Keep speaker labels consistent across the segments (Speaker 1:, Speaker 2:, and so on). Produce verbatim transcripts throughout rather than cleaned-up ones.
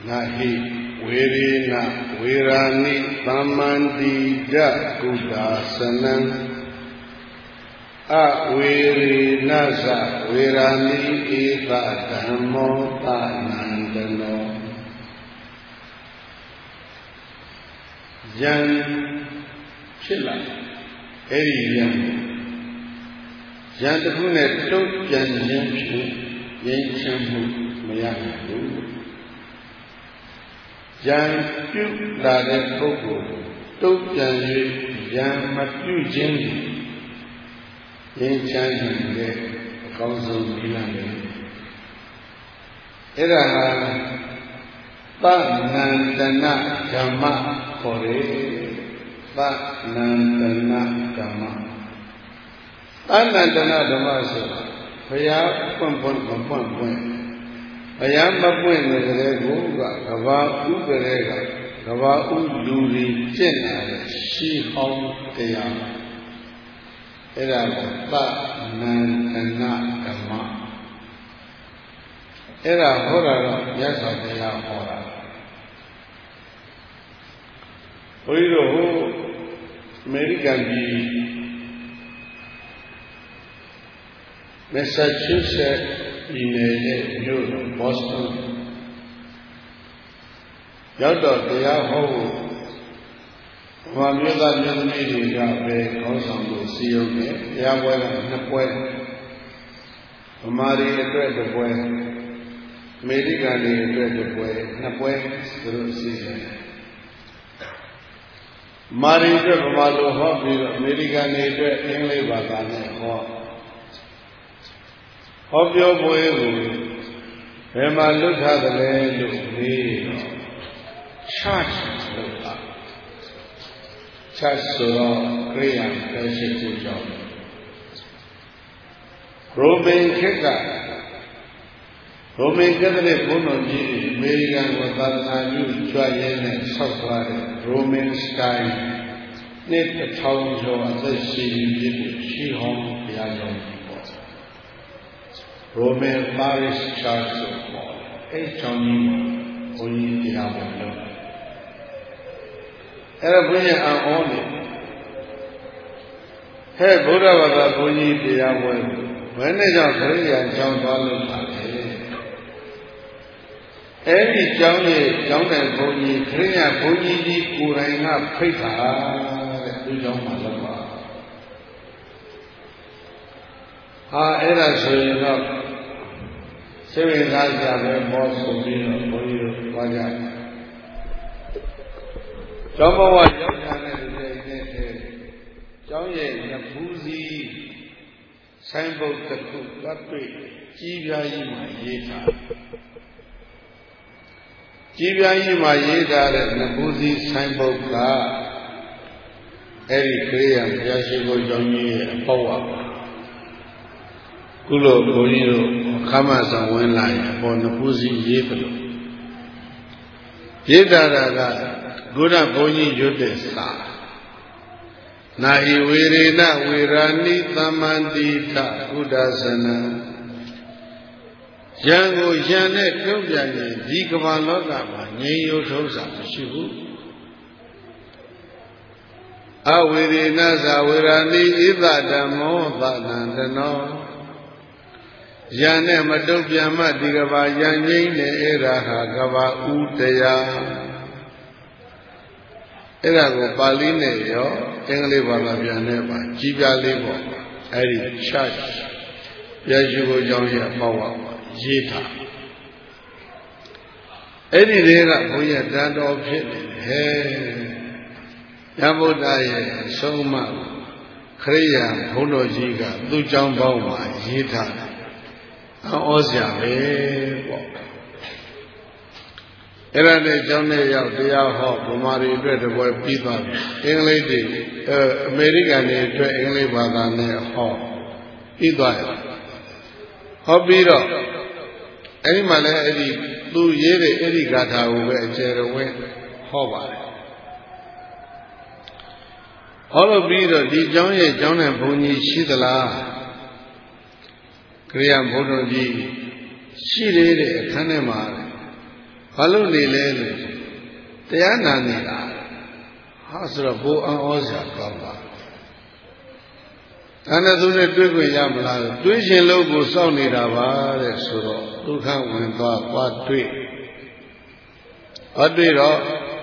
Speaker 1: Nahi Virina Virani Tamandija Kudasanam Avirinasa Virani Ita Dhammo Tanandano Yan Chilla Eri Yan Yan Takune Tuk Yan Yan Chu Yan Chambu Mayamu Yan Pyu Dade Koko Tuk Yan Yu Yan Mapyu Jindi Yan Chambu Yan Kauzo Milane Era Panandana Dhamma Kore Panandana Dhamma Panandana Dhamma So Phaya Pon Pon Pon Pon Pon Phaya Ma Pon Ne Kare Ko Ka Kaba U Kare Ka Kaba U Lu Ri Chin Na Shi Hong Taya Era Panandana Dhamma Era Hora Yasa Taya Hora Oiro American di Massachusetts in New Boston. Yaudah dia hau, Malaysia yang ini dia berkawasan tu siapa dia buat nak buat, Amari itu ada buat, Amerika itu ada buat, nak buat terus siapa. Mari itu pemalu hobi Amerika itu English bahasa ni ho. Hobi apa itu? Pemalu ada le ni. Church lupa. Church surau Krian kasih tujuan. Roman kita. Roman kita ni punya ji Amerika bahasa ni cuaca ni software Roman style ni tertawa jauh ada sini si hong biasa Roman Paris Church eh cumi punya dia betul. Era punya awal ni, hey Buddha bahasa punya dia betul. Mana jauh kerja jauh dalam hati. Every Johnny, Johnny Boni, Korea Boni di Kuranga Pita, itu jauh malam. Ah, era sehingga sehingga jadi bos sendiri Boni wajah. Jauh wajah jangan ada ini, jauh ye nafsuzi, sambal tekuk tapi jiwa ini macam. Jiwa ini macam ada nabuzi sambal ka, eri krian biasa ko jauhnya bawa. Kulo boleh kama sahaja lain, apa nabuzi ye betul. Ye darah guna boleh jodoh sah. Nahi wirina wirani tamandita kudasana. Jangan jangan kerja ni di kepala kita ni yodoh sama siapa. Awirina zawirani ida damo tanandano. Jangan maduk jamat di kepala jangan ni era kepala utaya. Era ko Pali ni yo English bahasa biasa ba jiwa lebo. Eri church biasa ko jauhnya bawa. Jita. Ini dia punya dana opsi. Hei, yang budaya semua kerja pulau jika tu jauh bawa jita. Asia lebo. Era ni jauh ni jauh dia hak pemari itu ada buat pita. English di Amerika ni itu English bahasa ni hak pita. Hobi ro. Ini malah ini tu ye le ini kata uwe cerewe hoba. Kalau bila di jauh ye jauh ni bunyi sidlah. Kriya bodoh ji sire le khane mar ဘာလို့နေလဲလို့တရားနာနေတာဟာဆိုတော့ဘိုးအောင်ဩဇာကောင်းပါဒါနဲ့သူနဲ့တွေ့ခွင့်ရမလားတွေးရှင်လို့ကိုစောင့်နေတာပါတဲ့ဆိုတော့ဒုက္ခဝင်သွားသွားတွေ့ဟောတွေ့တော့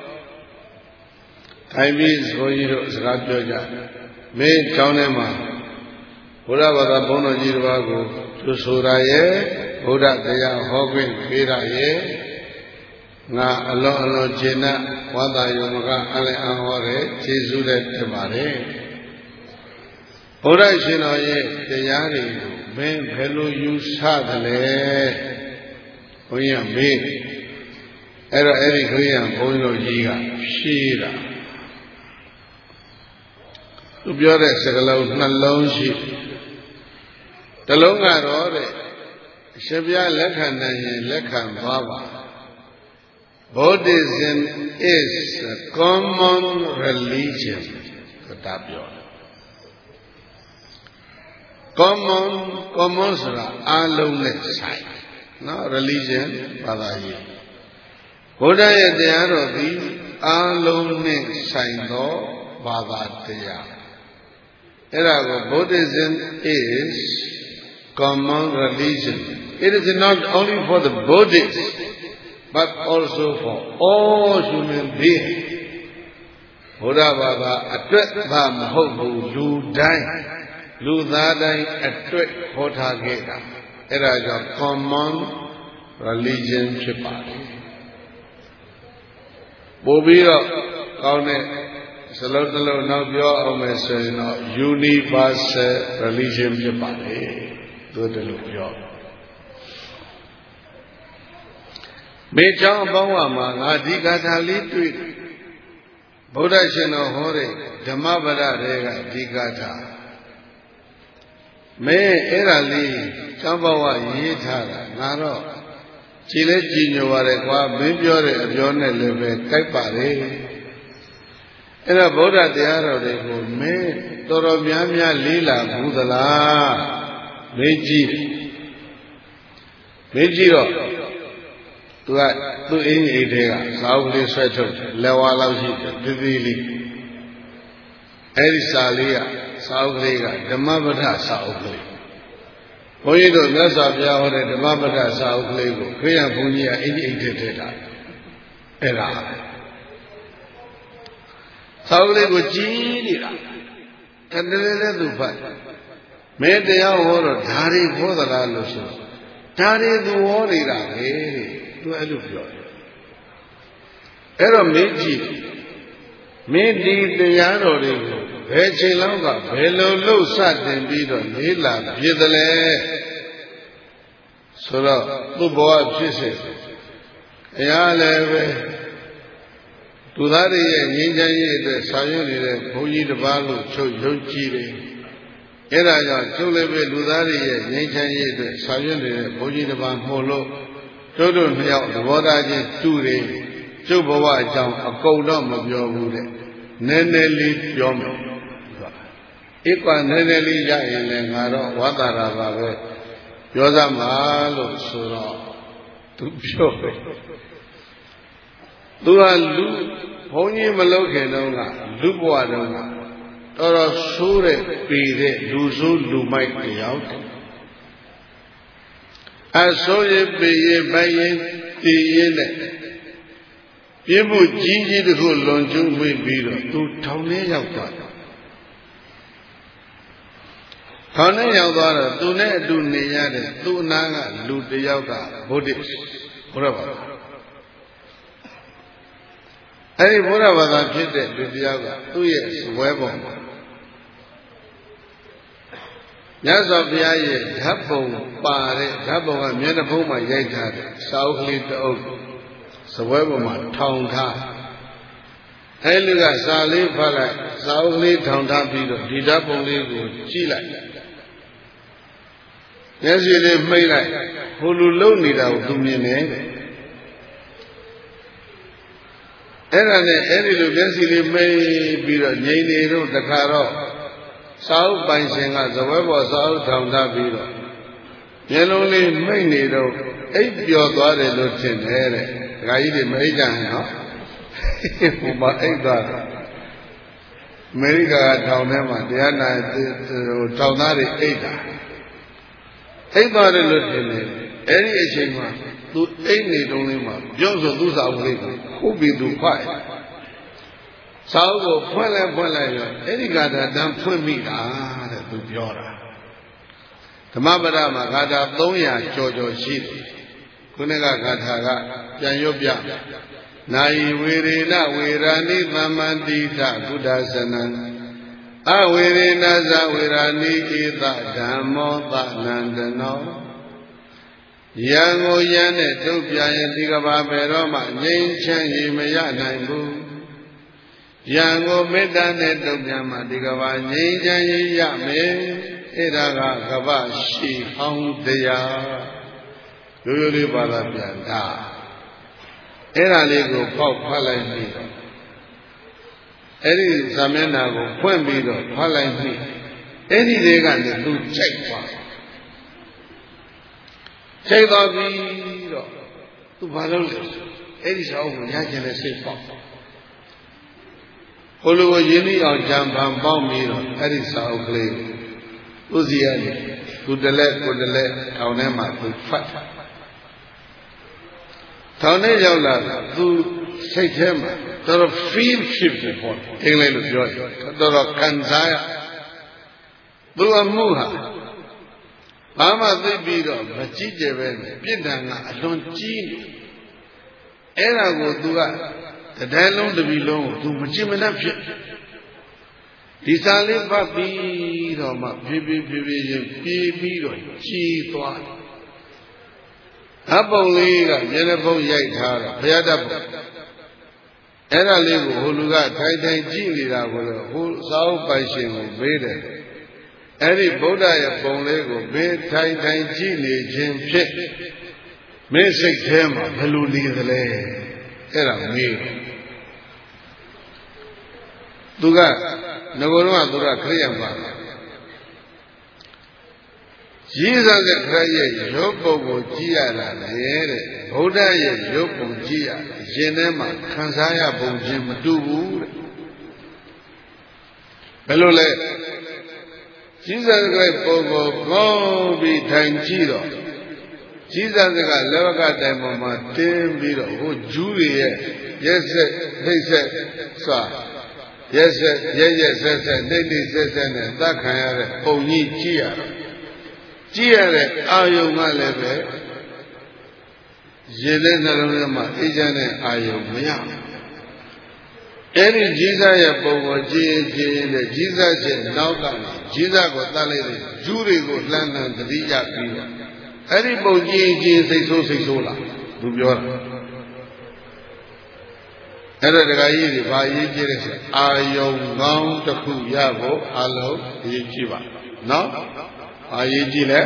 Speaker 1: ခိုင်ပြီးဆိုကြီးတို့စကားပြောကြမင်းကျောင်းထဲမှာဘုရားဘာသာဘုန်းတော်ကြီးတစ်ပါးကိုသူဆိုတာရဲ့ဘုရားတရားဟောခွင့်ပေးတာရဲ့ငါအလွန်အလွန်ကျေနပ်ဝါသာယုံမကအလည်းအဟောတဲ့ကျေးဇူးတဲ့တင်ပါတယ်ဘုရားရှင်တော်ရဲ့တရားတွေကိုမင်းဘယ်လိုယူဆသလဲဘုန်းကြီးကမေးအဲ့တော့အဲ့ဒီခရိယံဘုန်းကြီးတို့ကြီးကဖြေးတာသူပြောတဲ့စကားလုံးနှလုံးရှိတစ်လုံးကတော့တဲ့အရှင်ဘုရားလက်ခံနိုင်ရင်လက်ခံသွားပါBuddhism is a common religion ဆိုတာပြောတယ် common common ဆိုတာအားလုံးနဲ့ဆိုင်နော် religion ဘာသာရေးဘုရားရဲ့တရားတော်သည်အားလုံးနဲ့ဆိုင်သောဘာသာတရားအဲ့ဒါကို Buddhism is common religion it is not only for the Buddhists but also for all human beings ဘုရားဘာသာအတွက်သာမဟုတ်ဘူးလူတိုင်းလူသားတိုင်းအတွက်ဟောထားခဲ့တာအဲ့ဒါကြောင့် common religion ဖြစ်ပါတယ်ပို့ပြီးတော့ကောင်းတဲ့စလုံးတစ်လုံးနောက်ပြောအောင်မယ်ဆိုရင်တော့ universal religion ဖြစ်ပါတယ်တို့တလို့ပြောမေချောင်းအပေါင်းမှာငါဒီကာထာလေးတွေ့ဗုဒ္ဓရှင်တော်ဟောတဲ့ဓမ္မပဒတွေကဒီကာထာမင်းအဲ့ဒါလေးကျောင်းဘဝရေးထားတာငါတော့ကြည်လဲကြည်ညိုပါတယ်ကွာမင်းပြောတဲ့အပြောနဲ့လည်းပဲကြိုက်ပါလေအဲ့တော့ဗုဒ္ဓတရားတော်တွေကိုမင်းတော်တော်များများလေးလာဘူးသလားမေးကြည့်မေးကြည့်တော့သူကသူ့အင်းကြီးတွေကစာအုပ်ကလေးဆွဲထုတ်လက်ဝါးလောက်ရှိတယ်သေးသေးလေးအဲ့ဒီစာလေးကစာအုပ်ကလေးကဓမ္မပဒစာအုပ်ကလေးဘုန်းကြီးတို့မြတ်စွာဘုရားဟောတဲ့ဓမ္မပဒစာအုပ်ကလေးကိုခရိယဘုန်းကြီးကအင်းကြီးအိတ်ထည့်ထည့်တာအဲ့ဒါစာအုပ်ကလေးကိုကြည်နေတာတည်းတည်းလည်းသူဖတ်မင်းတရားဟောတော့ဓာရီဟောသလားလို့ဆိုဓာရီသူဟောနေတာပဲသူအဲ့လိုပြောတယ်အဲ့တော့မင်းကြည့်မင်းဒီတရားတော်တွေကိုဘယ်ချိန်လောက်ကဘယ်လိုလှုပ်စတင်ပြီးတော့လေးလာဖြစ်တယ်လဲဆိုတော့သူ့ဘဝဖြစ်စေအရာလည်းပဲသူသားတွေရဲ့ငြိမ်းချမ်းရေးအတွက်ဆောင်ရွက်နေတဲ့ဘုန်းကြီးတစ်ပါးလို့ချုပ်ယုံကြည်တယ်အဲ့ဒါကြောင့်ချုပ်လည်းပဲလူသားတွေရဲ့ငြိမ်းချမ်းရေးအတွက်ဆောင်ရွက်နေတဲ့ဘုန်းကြီးတစ်ပါးမို့လို့တို့တို့နှစ်ယောက်သဘောထားချင်းတူတယ်ကျုပ်ဘဝအကြောင်းအကုန်တော့မပြောဘူးတဲ့နည်းနည်းလေးပြောမယ်ဧကနည်းနည်းလေးရရင်လည်းငါတော့ဝါသာတာပါပဲပြောစမ်းပါလို့ဆိုတော့သူပြောတယ်သူကလူဘုန်းကြီးမလုပ်ခင်တုန်းကလူဘဝတုန်းကတော်တော်ဆိုးတဲ့ပေတဲ့လူဆိုးလူမိုက်တယောက်အဆိုးရပေရပိုင်ရင်တည်ရင်နဲ့ပြင်းမှုကြီးကြီးတစ်ခုလွန်ကျူးဝေးပြီးတော့သူထောင်ထဲရောက်သွားတယ်ထောင်ထဲရောက်သွားတော့သူနဲ့အတူနေရတဲ့သူ့အနာကလူတယောက်ကဗုဒ္ဓဘုရားဘာသာအဲ့ဒီဘုရားဘာသာဖြစ်တဲ့လူတယောက်ကသူ့ရဲ့ဝဲပုံမှာမြတ်စွာဘုရားရဲ့ဓာတ်ပုံပါတဲ့ဓာတ်ပုံကမျက်နှာဖုံးမှာရိုက်ထားတဲ့စာအုပ်ကလေးတအုပ်စပွဲပေါ်မှာထောင်ထားအဲလူကစာလေးဖတ်လိုက်စာအုပ်ကလေးထောင်ထားပြီးတော့ဒီဓာတ်ပုံလေးကိုကြည့်လိုက်မျက်စိလေးမှိတ်လိုက်ဟိုလူလုံနေတာကိုသူမြင်တယ်အဲ့ဒါနဲ့အဲ့ဒီလိုမျက်စိလေးမှိတ်ပြီးတော့ငြိမ်နေတော့တခါတော့စာအုပ်ပိုင်ရှင်ကဇပွဲပေါ်စာအုပ်ထောင်ထားပြီးတော့မျက်လုံးလေးမှိတ်နေတော့အိပ်ပျော်သွားတယ်လို့ထင်တယ်တဲ့ဂါကြီးတွေမအိတ်ကြဟင်နော်ဟိုမှာအိတ်သွားအမေရိကကထောင်ထဲမှာတရားနာဟိုထောင်သားတွေအိတ်တာအိတ်သွားတယ်လို့ထင်တယ်အဲ့ဒီအချိန်မှာသူအိတ်နေတုန်းလေးမှာပြောဆိုသူစာအုပ်လေးကိုခုပြီးသူဖတ်စာအုပ်ကိုဖွင့်လိုက်ဖွင့်လိုက်ရောအဲ့ဒီဂါထာတန်းဖွင့်မိတာတဲ့သူပြောတာဓမ္မပဒမှာဂါထာသုံးရာကျော်ကျော်ရှိတယ်ခုနကဂါထာကပြန်ရွတ်ပြနာယီဝေရေနဝေရာနိသမ္မန္တိသကုဒ္ဒသနံအဝေရေနသဝေရာနိဧသဓမ္မောသနန္တနောယံကိုယံနဲ့တုတ်ပြရင်ဒီကဘာဘယ်တော့မှငြိမ်းချမ်းရမရနိုင်ဘူးယံကိုမေတ္တာနဲ့တုတ်ပြန်မှဒီကဘာငြိမ်းချမ်းရမယ်အဲ့ဒါကကပ္ပရှိဟောင်းတရားရိုးရိုးလေးပါလာပြန်တာအဲ့ဒါလေးကိုပေါက်ဖတ်လိုက်ပြီအဲ့ဒီဇာမျက်နှာကိုဖွင့်ပြီးတော့ဖတ်လိုက်ပြီအဲ့ဒီလေးကနေသူကြိုက်သွားကြိုက်သွားပြီတော့သူဘာလုပ်လဲအဲ့ဒီစာအုပ်ကိုရကျင်တဲ့စိတ်ပေါက်ဟိုလိုကိုရင်းနှီးအောင်ကြံပံပေါက်ပြီးတော့အဲ့ဒီစာအုပ်ကလေးဥစီရနေသူတလဲကိုတလဲထောင်ထဲမှာသူဖတ်ထောင်ထဲရောက်လာသူစိတ်ထဲမှာတော်တော် feel ဖြစ်တယ်ပေါ့အင်္ဂလိပ်လိုပြောရင်တော်တော်ခံစားရသူအမှုဟာဘာမှသိပြီးတော့မကြည့်ကြပဲနဲ့ပြစ်ဒဏ်ကအလွန်ကြီးနေအဲ့ဒါကိုသူကတတိုင်းလုံးတစ်ပြည်လုံးကိုသူမကြည့်မနှက်ဖြစ်ဒီစာလေးဖတ်ပြီးတော့မှဖြည်းဖြည်းဖြည်းဖြည်းချင်းပြေးပြီးတော့ကြည်သွားတယ်အပုံလေးကမျက်နှာဖုံးရိုက်ထားတော့ဘုရားတတ်ပုံအဲ့ဒါလေးကိုဟိုလူကထိုင်ထိုင်ကြည့်နေတာကိုတော့ဟိုစာအုပ်ပိုင်ရှင်ကိုမေးတယ်အဲ့ဒီဗုဒ္ဓရဲ့ပုံလေးကိုဘေးထိုင်ထိုင်ကြည့်နေခြင်းဖြစ်မင်းစိတ်ထဲမှာဘယ်လိုနေသလဲအဲ့ဒါမေးသူကငကိုယ်တော့သူကခရိယံပါရေးစားတဲ့ခရရဲ့ရုပ်ပုံကိုကြည့်ရတာလေတဲ့ဗုဒ္ဓရဲ့ရုပ်ပုံကြည့်ရရင်ထဲမှာခံစားရပုံချင်းမတူဘူးတဲ့ဘယ်လိုလဲကြီးစားတဲ့ပုံကိုကောင်းပြီးထိုင်ကြည့်တော့ကြီးစားတဲ့ကလောကတိုင်ပေါ်မှာတင်းပြီးတော့ဟိုဂျူးတွေရဲ့ရက်ဆက်နှိမ့်ဆက်စွာရက်ဆက်ရက်ရက်ဆက်ဆက်နှိမ့်နှိမ့်ဆက်ဆက်နဲ့သတ်ခံရတဲ့ပုံကြီးကြည့်ရတော့ကြည့်ရတဲ့အာယုံကလည်းပဲရေတဲ့နှလုံးထဲမှာအေးချမ်းတဲ့အာယုံမရဘူးအဲ့ဒီကြီးစားရဲ့ပုံကိုကြည့်ရင်ကြည့်ရင်လည်းကြီးစားချင်းနောက်ကနေကြီးစားကိုတတ်လိုက်တယ်ဂျူးတွေကိုလှမ်းလှမ်းသတိရပြီးတော့အဲ့ဒီပုံကြည့်ရင်ကြည့်စိတ်ဆိုးစိတ်ဆိုးလာသူပြောတာအဲ့ဒါတခါကြီးတွေဘာရေးကြည့်လဲဆိုအာယုံကောင်းတစ်ခုရဖို့အလုံးရေးကြည့်ပါနော်အာရေးကြည့်လဲ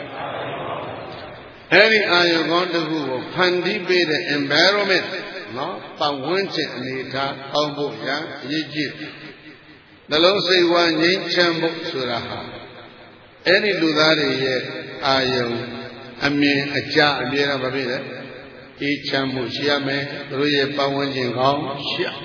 Speaker 1: အဲ့ဒီအာယုံကောင်းတစ်ခုကိုဖန်တီးပေးတဲ့ environment နော်ပတ်ဝန်းကျင်အနေထားပေါင်းဖို့ရအရေးကြီးနှလုံးစိတ်ဝမ်းငြိမ်းချမ်းဖို့ဆိုတာဟာအဲ့ဒီလူသားတွေရဲ့အာယုံအမြင်အကြအမြဲတမ်းမဖြစ်လေအေးချမ်းမှုရှိရမယ်သူတို့ရဲ့ပတ်ဝန်းကျင်ကောင်းရှိရ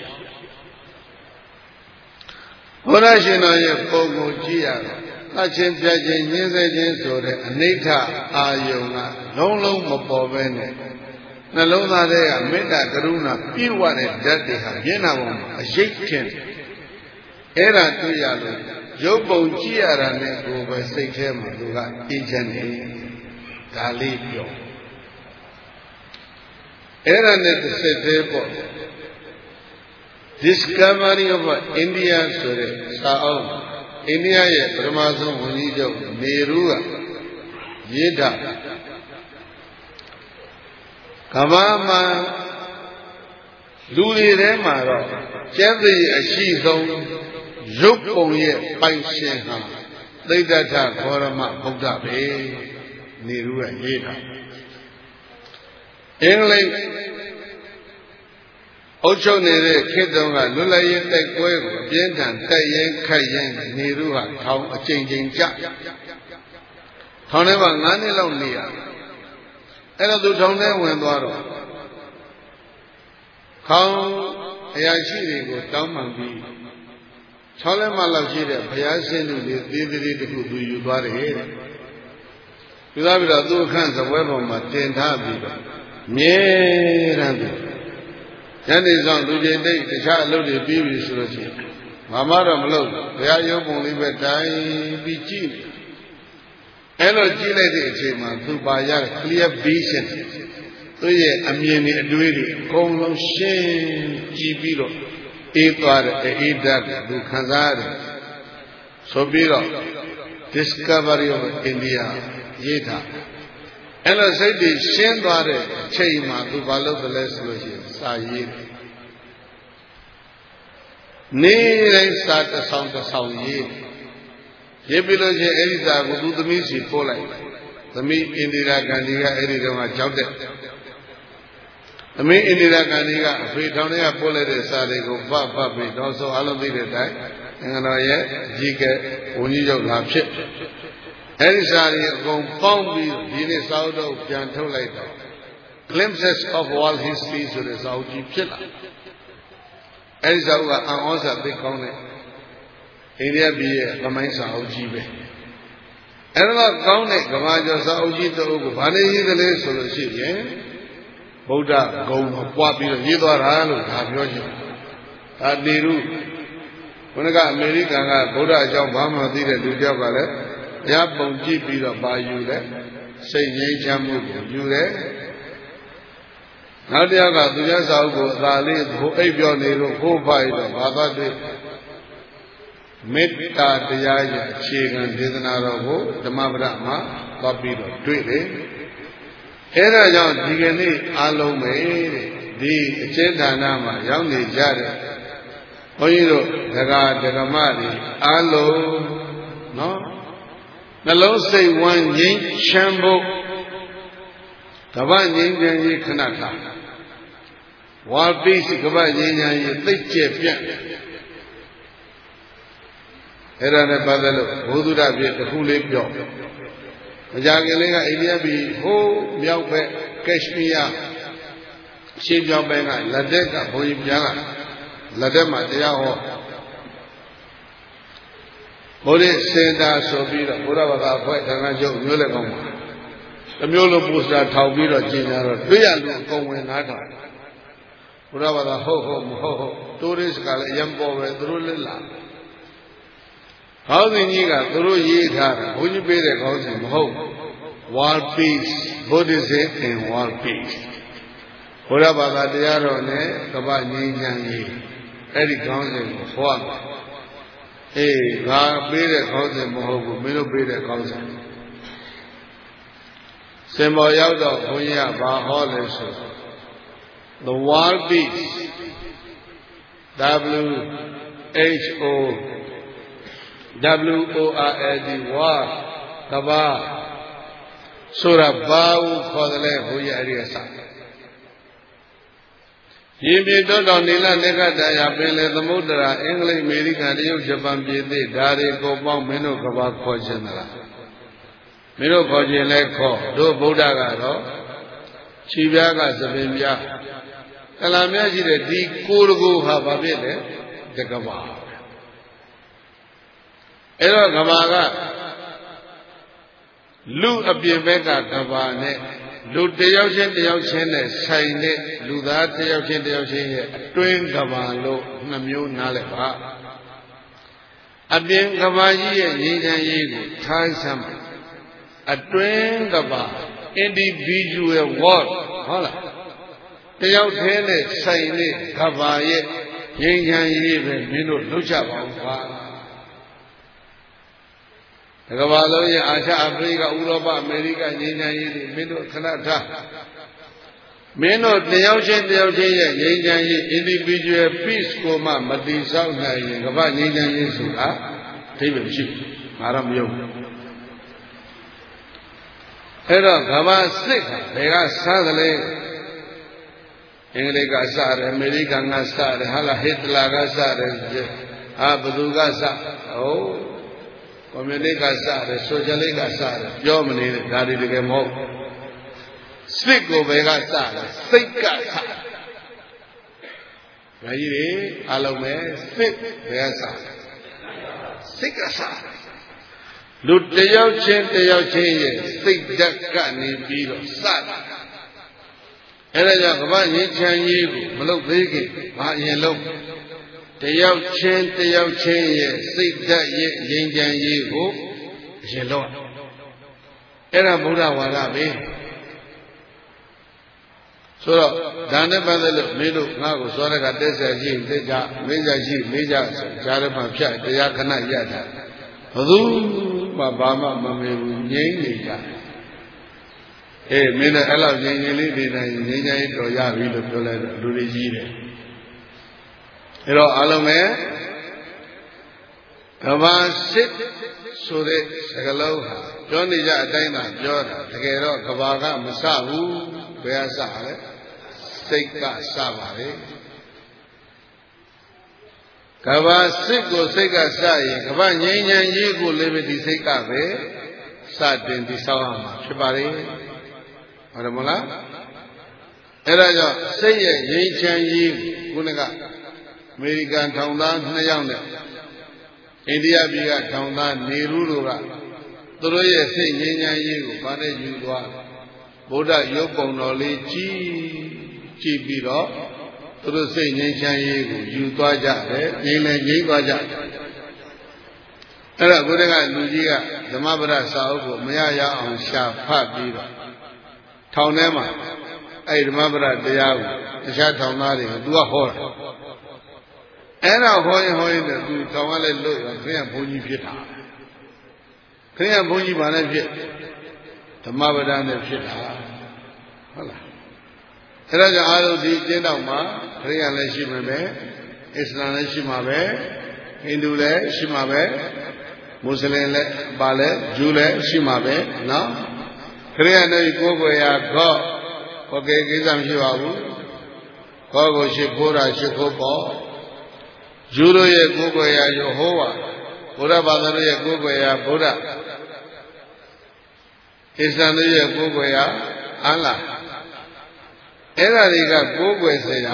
Speaker 1: ဘုရားရှင်တော်ရဲ့ပုံကိုကြည့်ရတော့အချင်းပြချင်းညင်းစေခြင်းဆိုတဲ့အနိဋ္ဌအာယုံကလုံးလုံးမပေါ်ပဲနဲ့နှလုံးသားထဲကမေတ္တာကရုဏာပြည့်ဝတဲ့ဓာတ်တွေဟာမျက်နှာပေါ်မှာအရေးချင်းအဲ့ဒါတွေ့ရလို့ရုပ်ပုံကြည့်ရတာနဲ့ကိုယ်ပဲစိတ်ထဲမှာသူကအေးချမ်းနေဒါလေးပြောအဲ့ဒါနဲ့တစ်ဆက်သေးပေါ့ Discovery of India ဆိုတဲ့စာအုပ်အိန္ဒိယရဲ့ပထမဆုံးဝန်ကြီးချုပ်နေရူးကရေးတာကမ္ဘာမှာလူတွေထဲမှာတော့ကျက်သိအရှိဆုံးရုပ်ပုံရဲ့ပိုင်ရှင်ဟာသိဒ္ဓထခောရမဗုဒ္ဓပဲနေရူးကရေးတာအင်္ဂလိပ်အုပ်ချုပ်နေတဲ့ခေတ်တုန်းကလွတ်လပ်ရေးတိုက်ပွဲကိုအပြင်းထန်တိုက်ရင်ခိုက်ရင်နေရူးဟာထောင်အကြိမ်ကြိမ်ကြထောင်ထဲမှာ၅နှစ်လောက်နေရအဲ့တော့သူထောင်ထဲဝင်သွားတော့ခေါင်းအရာရှိတွေကိုတောင်းပန်ပြီးချောင်းလက်မလောက်ရှိတဲ့ဘုရားရှင်တို့တွေသေးသေးတခုသူယူသွားတယ်တဲ့ယူသွားပြီးတော့သူ့အခန့်စပွဲပေါ်မှာတင်ထားပြီးတော့မြဲတမ်းပြီးညနေဆောင်လူကြီးတိတ်တခြားအလုပ်တွေပြီးပြီဆိုလို့ရှိရင်ဘာမှတော့မလုပ်ဘူးဘုရားရုပ်ပုံလေးပဲတိုင်းပြီးကြည့်နေအဲ့လိုကြည့်လိုက်တဲ့အချိန်မှာသူပါရတဲ့ clear vision သူရဲ့အမြင်တွေအတွေးတွေအကုန်လုံးရှင်းကြည့်ပြီးတော့အေးသွားတဲ့အေးဓာတ်ကိုသူခံစားရတယ်ဆိုပြီးတော့ discovery of India ရေးထားအဲ့လိုစိတ်တွေရှင်းသွားတဲ့အချိန်မှာသူဘာလုပ်တယ်လဲဆိုလို့ရှိရင်စာရေးတယ်နေ့တိုင်းစာတစ်ဆောင်တစ်ဆောင်ရေးရေးပြီးလို့ရှိရင်အဲ့ဒီစာကိုသူသမီးစီပို့လိုက်သမီးအိန္ဒိရာဂန္ဒီကအဲ့ဒီတော့ကကြောက်တဲ့သမီးအိန္ဒိရာဂန္ဒီကအဖေထောင်ထဲကပို့လိုက်တဲ့စာတွေကိုဖတ်ဖတ်ပြီးတော့ဆိုအားလုံးသိတဲ့အတိုင်းငါတော်ရဲ့အကြီးကဲဝန်ကြီးချုပ်လာဖြစ်အဲ့ဒီစာတွေအကုန်ပေါင်းပြီးဒီနေ့စာအုပ်တော့ပြန်ထုတ်လိုက်တော့ Glimpses of World History ဆိုတဲ့စာအုပ်ကြီးဖြစ်လာအဲ့ဒီစာအုပ်ကအံ့ဩစရာသိကောင်းတဲ့အိန္ဒိယပြည်ရဲ့သမိုင်းစာအုပ်ကြီးပဲအဲ့တော့ကောင်းတဲ့ကမ္ဘာကျော်စာအုပ်ကြီးတစ်အုပ်ကိုဘာနဲ့ရေးသလဲဆိုလို့ရှိရင်ဗုဒ္ဓဂုံကိုပွားပြီးတော့ရေးသွားတာလို့ဒါပြောချင်ဒါနေရုခုနကအမေရိကန်ကဗုဒ္ဓအကြောင်းဘာမှမသိတဲ့လူတယောက်ကလည်းဘုရားပုံကြည့်ပြီးတော့ပါယူတယ်စိတ်ငြိမ်းချမ်းမှုကိုယူတယ်နောက်တစ်ယောက်ကသူရဲ့စာအုပ်ကိုအသာလေးဟိုအိပ်ပြောနေလို့ဟိုးဖိုက်တော့ဘာသာတွေ့မေတ္တာတရားရဲ့အခြေခံဒေသနာတော်ကိုဓမ္မပဒမှာသွားပြီးတော့တွေ့တယ်အဲဒါကြောင့်ဒီကနေ့အားလုံးပဲတဲ့ဒီအကျဉ်းဌာနမှာရောက်နေကြတဲ့ဘုန်းကြီးတို့ဒကာဒကမတွေအားလုံးနော်နှလုံးစိတ်ဝမ်းငြိမ်းချမ်းဖို့ကမ္ဘာငြိမ်းချမ်းရေးခဏထားဝါပိစိကမ္ဘာငြိမ်းချမ်းရေးသိကျက်ပြန့်အဲ့ဒါနဲ့ပတ်သက်လို့ဘုသူဒ္ဓပြည့်တစ်ခုလေးပြောမကြခင်လေးကအိန္ဒိယပြည်ဟိုးမြောက်ဘက်ကက်ရှမီးယားရှေးပြောင်းဘက်ကလက်ဒက်ကဘုန်းကြီးပြန်ကလက်ဒက်မှာတရားဟောဘုရားစင်တာဆိုပြီးတော့ဘုရားဘာသာအဖွဲ့ဌာနချုပ်မျိုးလက်ကောင်းမှာတမျိုးလိုပိုစတာထောင်ပြီးတော့ကျင်ညာတော့တွေ့ရလို့အကုန်ဝင်သားထောင်ဘုရားဘာသာဟုတ်ဟုတ်မဟုတ်ဟုတ်တိုးရစ်ကလည်းအရင်ပေါ်ပဲသူတို့လက်လာခေါင်းစဉ်ကြီးကသူတို့ရေးထားတာဘုန်းကြီးပေးတဲ့ခေါင်းစဉ်မဟုတ် World Peace Buddhism in World Peace ဘုရားဘာသာတရားတော်နဲ့ကမ္ဘာငြိမ်းချမ်းရေးအဲ့ဒီခေါင်းစဉ်ကိုဟောတယ်အေးငါပေးတဲ့ခေါင်းစဉ်မဟုတ်ဘူးမင်းတို့ပေးတဲ့ခေါင်းစဉ်စင်ပေါ်ရောက်တော့ဘုန်းကြီးကဘာဟောလဲဆို The World Peace W H O W O R L D World ကဘာဆိုတာဘာကိုခေါ်တယ်လဲဘုရားအဲ့ဒီအစရေမြေတောတော်နေလနေကတရားပင်လေသမုဒ္ဒရာအင်္ဂလိပ်အမေရိကန်တရုတ်ဂျပန်ပြည်သေးဒါတွေကိုပေါင်းမင်းတို့ကဘာခေါ်ခြင်းလားမင်းတို့ခေါ်ခြင်းလဲခေါ်တို့ဗုဒ္ဓကတော့ခြေပြားကသပင်ပြားကလာမြရှိတဲ့ဒီကိုယ်တကူဟာဘာဖြစ်လဲတကဘာအဲ့တော့ကဘာကလူအပြင်ဘက်ကကဘာနဲ့လူတယောက်ချင်းတယောက်ချင်းနဲ့ဆိုင်တဲ့လူသားတယောက်ချင်းတယောက်ချင်းရဲ့အတွင်းကဘာလို့နှမျိုးနားလဲပါအပြင်ကဘာကြီးရဲ့ရင်းချမ်းရေးကိုထားစမ်းပါအတွင်းကဘာ individual world ဟုတ်လားတယောက်သေးနဲ့ဆိုင်တဲ့ကဘာရဲ့ရင်းချမ်းရေးပဲမင်းတို့လှုပ်ချပါဦးပါကမ္ဘာလုံးရဲ့အာရှအာဖရိကဥရောပအမေရိကငြိမ်းချမ်းရေးတွေမင်းတို့ခဏထားမင်းတို့တယောက်ချင်းတယောက်ချင်းရဲ့ငြိမ်းချမ်းရေး individual peace ကိုမှမတည်ဆောက်နိုင်ရင်ကမ္ဘာငြိမ်းချမ်းရေးဆိုတာအဓိပ္ပာယ်မရှိဘူးငါတော့မယုံဘူးအဲ့တော့ကမ္ဘာစစ်ကဘယ်ကစားသလဲအင်္ဂလိပ်ကစားတယ်အမေရိကန်ကစားတယ်ဟာလာဟစ်တလာကစားတယ်ဟာဘသူကစားဟုတ်ကွန်မြူနစ်ကစားတယ်ဆိုရှယ်လစ်ကစားတယ်ပြောမနေနဲ့ဒါတွေတကယ်မဟုတ်စစ်ကိုပဲကစားတယ်စိတ်ကစားဘာကြီးလေအလုံးမဲ့စိတ်ဘယ်ကစားစိတ်ကစားလူတယောက်ချင်းတယောက်ချင်းရဲ့စိတ်ဓာတ်ကနေပြီးတော့စတာအဲ့ဒါကြောင့်ကမ္ဘာငြိမ်းချမ်းရေးကိုမလုပ်သေးခင်ဘာအရင်လုပ်တယောက်ချင်းတယောက်ချင်းရဲ့စိတ်ဓာတ်ရဲ့ငြိမ်းချမ်းရေးကိုအရင်လုပ်အဲ့ဒါဗုဒ္ဓဝါဒပဲဆိုတော့ဒါနဲ့ပတ်သက်လို့မင်းတို့ငါ့ကိုစောရကတက်ဆက်ရှိသိကြမေးကြရှိမေးကြဆိုကြားရမှဖြတ်တရားခဏရတာဘယ်သူမှဘာမှမမေးဘူးငြိမ်းနေကြအေးမင်းတို့အဲ့လောက်ငြိမ်းငြိမ်းလေးနေတိုင်းငြိမ်းချမ်းရေးတော်ရပြီလို့ပြောလိုက်တော့လူတွေကြီးတယ်အဲ့တော့အားလုံးပဲကဘာစစ်ဆိုတဲ့စကားလုံးဟာပြောနေကြအတိုင်းသာပြောတာတကယ်တော့ကဘာကမစဘူးဘယ်ကစလဲစိတ်ကစပါလေကဘာစစ်ကိုစိတ်ကစရင်ကဘာငြိမ်းချမ်းရေးကိုလည်းပဲဒီစိတ်ကပဲစတင်တည်ဆောက်ရမှာဖြစ်ပါလေဟုတ်တယ်မလားအဲ့ဒါကြောင့်စိတ်ရဲ့ငြိမ်းချမ်းရေးခုနကအမေရိကန်ထောင်သားနှစ်ယောက်နဲ့အိန္ဒိယပြည်ကထောင်သားနေရူတို့ကသူတို့ရဲ့စိတ်ငြိမ်းချမ်းရေးကိုဘာနဲ့ယူသွားဗုဒ္ဓရုပ်ပုံတော်လေးကြည်ကြည့်ပြီးတော့သူတို့စိတ်ငြိမ်းချမ်းရေးကိုယူသွားကြတယ်ငြိမ်းလည်းငြိမ်းသွားကြတယ်အဲ့ဒါဘုရားကလူကြီးကဓမ္မပဒစာအုပ်ကိုမရရအောင်ရှာဖတ်ပြီးတော့ထောင်ထဲမှာအဲ့ဓမ္မပဒတရားကိုတခြားထောင်သားတွေကိုသူကဟောတာအဲ့ဒါဟောရင်ဟောရင်သူထောင်ကလည်းလွတ်ရောခရစ်ယာန်ဘုန်းကြီးဖြစ်တာခရစ်ယာန်ဘုန်းကြီးဘာနဲ့ဖြစ်ဓမ္မပဒနဲ့ဖြစ်တာဟုတ်လားအဲ့ဒါကြောင့်အားလုံးဒီကျင်းတော့မှာခရစ်ယာန်လည်းရှိမှာပဲအစ္စလာမ်လည်းရှိမှာပဲဟိန္ဒူလည်းရှိမှာပဲမွတ်စလင်လည်းပါလဲဂျူးလည်းရှိမှာပဲနော်ခရစ်ယာန်တွေကိုယ်ကိုယ်ရာခေါ့ဟောကေကိစ္စမရှိပါဘူးခေါ့ကိုရှိခိုးတာရှိခိုးပေါ့ဂျူးတို့ရဲ့ကိုယ်ကိုယ်ရာယေဟောဝါဘုရားဘာသာတို့ရဲ့ကိုယ်ကိုယ်ရာဗုဒ္ဓအစ္စလာမ်တို့ရဲ့ကိုယ်ကိုယ်ရာအလ္လာဟ်အဲ့ဒါတွေကကိုယ်ကိုယ်ဆရာ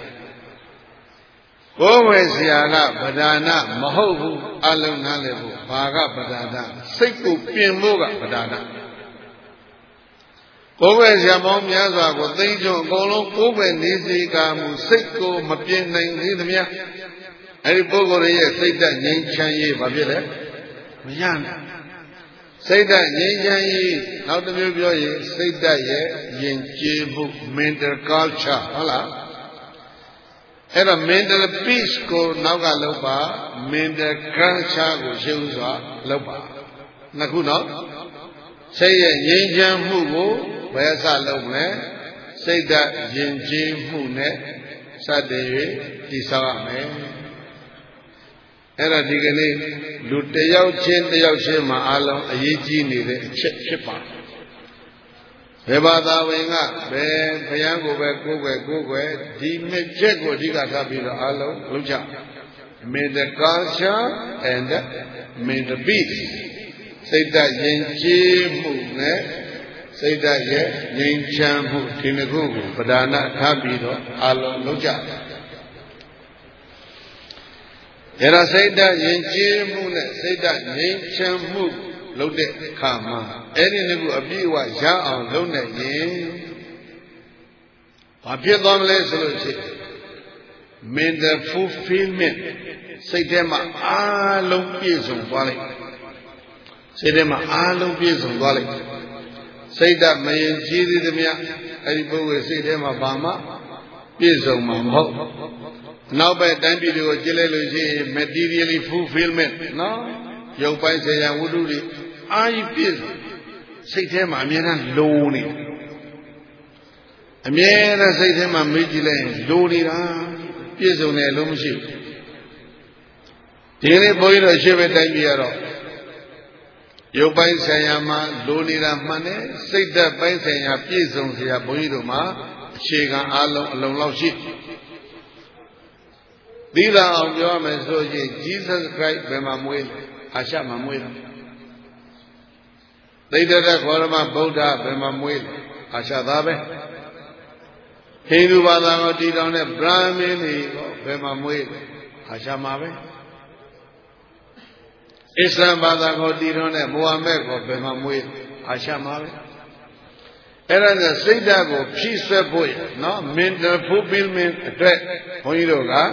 Speaker 1: တွေကိုယ်ကိုယ်ဆရာကဗဒါနမဟုတ်ဘူးအလုံးနားလည်ဖို့ဘာကဗဒါနစိတ်ကိုပြင်ဖို့ကဗဒါနကိုယ်ကိုယ်ဆရာပေါင်းများစွာကိုသိကြုံအကုန်လုံးကိုယ်ကိုယ်နေစေကမှုစိတ်ကိုမပြင်နိုင်သေးသမျှအဲ့ဒီပုဂ္ဂိုလ်ရဲ့စိတ်ဓာတ်ငြိမ်းချမ်းရေးဘာဖြစ်လဲမရနိုင်စိတ်ဓာတ်ငြိမ်းချမ်းရေးနောက်တစ်မျိုးပြောရင်စိတ်ဓာတ်ရဲ့ယဉ်ကျေးမှု mental culture ဟုတ်လားအဲ့တော့ mental peace ကိုနောက်ကလုပ်ပါ mental culture ကိုရှင်းဥစွာလုပ်ပါနှစ်ခုနော်စိတ်ရဲ့ငြိမ်းချမ်းမှုကိုဘယ်အစလုပ်မလဲစိတ်ဓာတ်ယဉ်ကျေးမှုနဲ့စတင်၍တည်ဆောက်ရမယ်အဲ့ဒါဒီကနေ့လူတယောက်ချင်းတယောက်ချင်းမှာအလုံးအရေးကြီးနေတဲ့အချက်ဖြစ်ပါတယ်ဘယ်ဘာသာဝင်ကဘယ်ဘုရားကိုပဲကိုယ်ွယ်ကိုယ်ွယ်ဒီနှစ်ချက်ကိုအဓိကထားပြီးတော့အလုံးလုပ်ကြ mental culture and mental peace စိတ်ဓာတ်ယဉ်ကျေးမှုနဲ့စိတ်ဓာတ်ရဲ့ငြိမ်းချမ်းမှုဒီနှစ်ခုကိုပဓာနထားပြီးတော့အလုံးလုပ်ကြအဲ့ဒါစိတ်ဓာတ်ယဉ်ကျေးမှုနဲ့စိတ်ဓာတ်ငြိမ်းချမ်းမှုလုပ်တဲ့အခါမှာအဲ့ဒီနှစ်ခုအပြည့်အဝရအောင်လုပ်နိုင်ရင်ဘာဖြစ်သွားမလဲဆိုလို့ရှိရင် mental fulfillment စိတ်ထဲမှာအားလုံးပြည့်စုံသွားလိုက်စိတ်ထဲမှာအားလုံးပြည့်စုံသွားလိုက်စိတ်ဓာတ်မယဉ်ကျေးသေးသမျှအဲ့ဒီပုဂ္ဂိုလ်စိတ်ထဲမှာဘာမှပြည့်စုံမှာမဟုတ်နောက်ပဲတိုင်းပြည်တွေကိုကြည့်လိုက်လို့ရှိရင် materially fulfillment နော်ရုပ်ပိုင်းဆိုင်ရာဝတ္ထုတွေအာရုံပြည့်စုံစိတ်ထဲမှာအမြဲတမ်းလိုနေအမြဲတမ်းစိတ်ထဲမှာမေ့ကြည့်လိုက်ရင်လိုနေတာပြည့်စုံတယ်လို့မရှိဘူးဒီနေ့ဘုန်းကြီးတို့ရှေ့ဘက်တိုင်းပြည်ကတော့ရုပ်ပိုင်းဆိုင်ရာမှာလိုနေတာမှန်တယ်စိတ်ဓာတ်ပိုင်းဆိုင်ရာပြည့်စုံစရာဘုန်းကြီးတို့မှာအခြေခံအလုံးအလုံးလောက်ရှိသီလအောင်ပြောရမယ်ဆိုရင် Jesus Christ ဘယ်မှာမွေးလဲအာရှမှာမွေးတယ်သိတ္တရခေါရမဗုဒ္ဓဘယ်မှာမွေးလဲအာရှသားပဲဟိန္ဒူဘာသာကိုတည်ထောင်တဲ့ဗြဟ္မင်းတွေဘဘယ်မှာမွေးအာရှမှာပဲအစ္စလာမ်ဘာသာကိုတည်ထွန်းတဲ့မိုဟာမက်ကိုဘယ်မှာမွေးအာရှမှာပဲအဲ့ဒါနဲ့စိတ်ဓာတ်ကိုဖြည့်ဆွက်ဖို့နော် mental fulfillment အတွက်ဘုန်းကြီးတို့က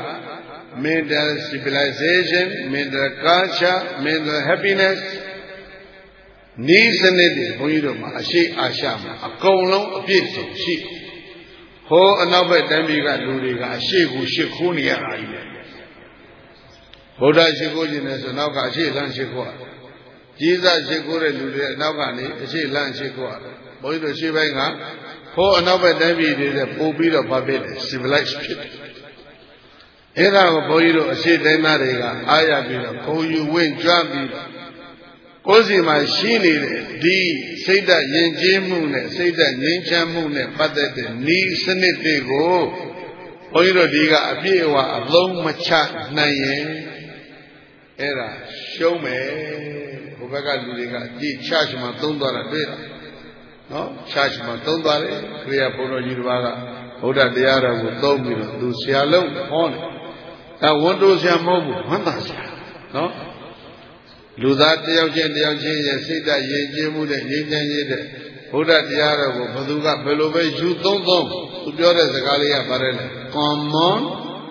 Speaker 1: mental civilization mental culture mental happiness ဤစနစ်တွေဘုန်းကြီးတို့မှာအရှိအာရှမှာအကုန်လုံးအပြည့်စုံရှိဟိုအနောက်ဘက်တိုင်းပြည်ကလူတွေကအရှိကိုရှ िख ိုးနေရတာကြီးဗုဒ္ဓရှ िख ိုးခြင်းနဲ့ဆိုနောက်ကအရှိလမ်းရှ िख ိုးရကြီးစားရှ िख ိုးတဲ့လူတွေအနောက်ကနေအရှိလမ်းရှ िख ိုးရဘုန်းကြီးတို့ရှေ့ပိုင်းကဟိုအနောက်ဘက်တိုင်းပြည်တွေနဲ့ပို့ပြီးတော့ဗာပြည့်တယ် civilized ဖြစ်တယ်အဲ့ဒါကိုဘုန်းကြီးတို့အရှိတိုင်းသားတွေကအားရပြီးတော့ခုံယူဝင့်ကြွပြီးတော့ကိုယ်စီမှာရှိနေတဲ့ဒီစိတ်ဓာတ်ယဉ်ကျေးမှုနဲ့စိတ်ဓာတ်ငြိမ်းချမ်းမှုနဲ့ပတ်သက်တဲ့ဤစနစ်တွေကိုဘုန်းကြီးတို့ဒီကအပြည့်အဝအလုံးမချနိုင်ရင်အဲ့ဒါရှုံးမယ်ဟိုဘက်ကလူတွေကဒီ church မှာသုံးသွားတာတွေ့လားနော် church မှာသုံးသွားတယ်ခရိယာဘုန်းတော်ကြီးတစ်ပါးကဗုဒ္ဓတရားတော်ကိုသုံးပြီးတော့သူဆရာလုံးဟောတယ်ဒါဝန်တိုးဆရာမဟုတ်ဘူးဝမ်းသာဆရာနော်လူသားတယောက်ချင်းတယောက်ချင်းရဲ့စိတ်ဓာတ်ယဉ်ကျေးမှုနဲ့ငြိမ်းချမ်းရေးတဲ့ဘုရားတရားတော်ကိုဘယ်သူကဘယ်လိုပဲယူသုံးသုံးသူပြောတဲ့စကားလေးကပါတယ်လေ common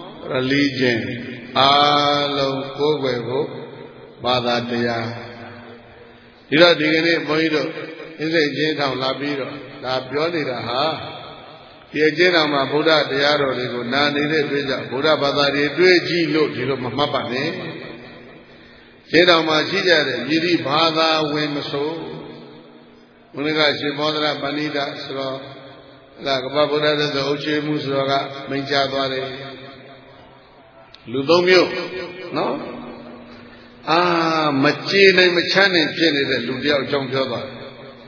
Speaker 1: religion အားလုံးကိုယ်ွယ်ကိုဘာသာတရားဒီတော့ဒီကနေ့ဘုန်းကြီးတို့အင်းစိတ်ချင်းထောင်လာပြီးတော့ဒါပြောနေတာဟာဒီအကျဉ်းတော်မှာဘုရားတရားတော်တွေကိုနာနေတဲ့တွေ့ကြဘုရားဘာသာတွေတွေ့ကြည့်လို့ဒီလိုမမှတ်ပါနဲ့ရှင်းတော်မှာရှိကြတဲ့ယတိဘာသာဝင်မဆိုဘုရားကရှင်ဘောဓရပဏိတဆိုတော့အဲ့ဒါကပ္ပဗုဒ္ဓသစ္စာအုပ်ချုပ်မှုဆိုတော့ကမိန့်ကြားသွားတယ်လူသုံးမျိုးနော်အာမကြေနိုင်မချမ်းနိုင်ဖြစ်နေတဲ့လူတယောက်အကြောင်းပြောသွားတယ်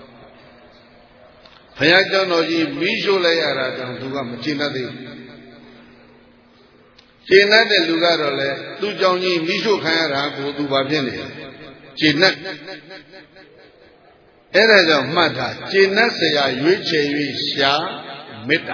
Speaker 1: ဘုရားကျောင်းတော်ကြီးမီးရှို့လိုက်ရတာကြောင့်သူကမကျေနပ်သေးဘူးကျေနပ်တဲ့လူကတော့လေသူ့ကြောင့်ကြီးမိရှုခံရတာကိုသူဘာဖြစ်နေလဲကျေနပ်အဲ့ဒါကြောင့်မှတ်တာကျေနပ်เสียရွေးချယ်၍ရှာမေတ္တာ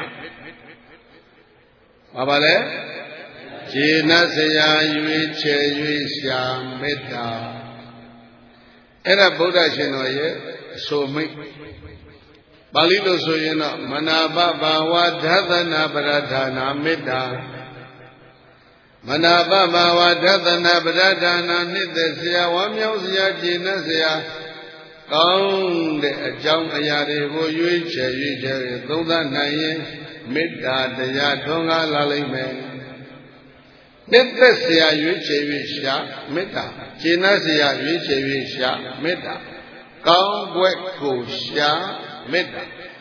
Speaker 1: ဘာပါလဲကျေနပ်เสียရွေးချယ်၍ရှာမေတ္တာအဲ့ဒါဗုဒ္ဓရှင်တော်ရဲ့အဆိုမိတ်ပါဠိလိုဆိုရင်တော့မနာပဘာဝဓသနာပရဌာနာမေတ္တာမနာပဘာဝဓသနာပရဌာနာနှစ်သက်เสียဝမ်းမြောက်เสียကျေနပ်เสียကောင်းတဲ့အကြောင်းအရာတွေကိုရွေးချယ်ရွေးချယ်သုံးသပ်နိုင်ရင်မေတ္တာတရားထွန်းကားလာလိမ့်မယ်နှစ်သက်เสียရွေးချယ်၍ရှာမေတ္တာကျေနပ်เสียရွေးချယ်၍ရှာမေတ္တာကောင်းဘွဲ့ကိုရှာမေတ္တာ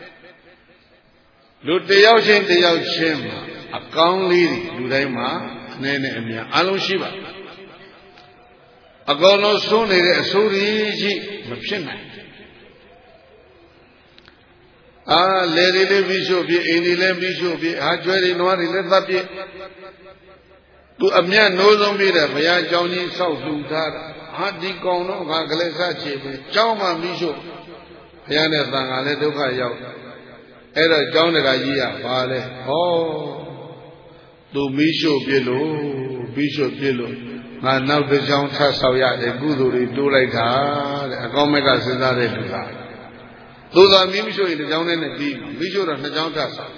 Speaker 1: လူတယောက်ချင်းတယောက်ချင်းမှာအကောင်းလေးလူတိုင်းမှာအနည်းနဲ့အများအလုံးရှိပါအကောင်လုံးဆုံးနေတဲ့အဆိုးကြီးမဖြစ်နိုင်အာလေတွေလည်းပြီးရှို့ပြီးအိမ်တွေလည်းပြီးရှို့ပြီးဟာကျွဲတွေနွားတွေလည်းသတ်ပြစ်သူအမျက်နိုးဆုံးပြီးတဲ့ဘုရားကျောင်းကြီးဆောက်လှူထားတာဟာဒီကောင်တော့ငါကလေးစားချေပဲကျောင်းမှာပြီးရှို့ဘုရားနဲ့သံဃာလည်းဒုက္ခရောက်အဲ့တော့ကျောင်းတကာကြီးကဘာလဲဟောသူမိရှို့ပြစ်လို့ပြီးရှို့ပြစ်လို့ငါနောက်တစ်ကြောင်းထပ်ဆောက်ရတယ်ကုသိုလ်တွေတိုးလိုက်တာတဲ့အကောင်းမဲ့ကစဉ်းစားတဲ့လူကသို့သောမိမရှို့ရင်တစ်ကြောင်းနဲ့ပြီးမိရှို့တော့နှစ်ကြောင်းထပ်ဆောက်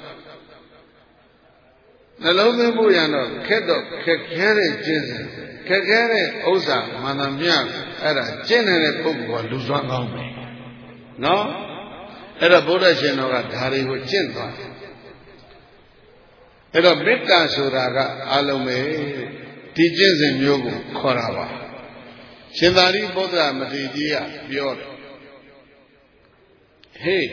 Speaker 1: နှလုံးသွင်းဖို့ရတော့ခက်တော့ခက်ခဲတဲ့ကျင့်စဉ်ခက်ခဲတဲ့ဥစ္စာမှန်သမျှအဲ့ဒါကျင့်နေတဲ့ပုဂ္ဂိုလ်ကလူစွမ်းကောင်းပဲနော်အဲ့တော့ဗုဒ္ဓရှင်တော်ကဓာရီကိုကျင့်သွားတယ်အဲ့တော့မေတ္တာဆိုတာကအလုံးပဲဒီကျင့်စဉ်မျိုးကိုခေါ်တာပါရှင်သာရိပုတ္တရာမထေရကြီးကပြောတယ်ဟေး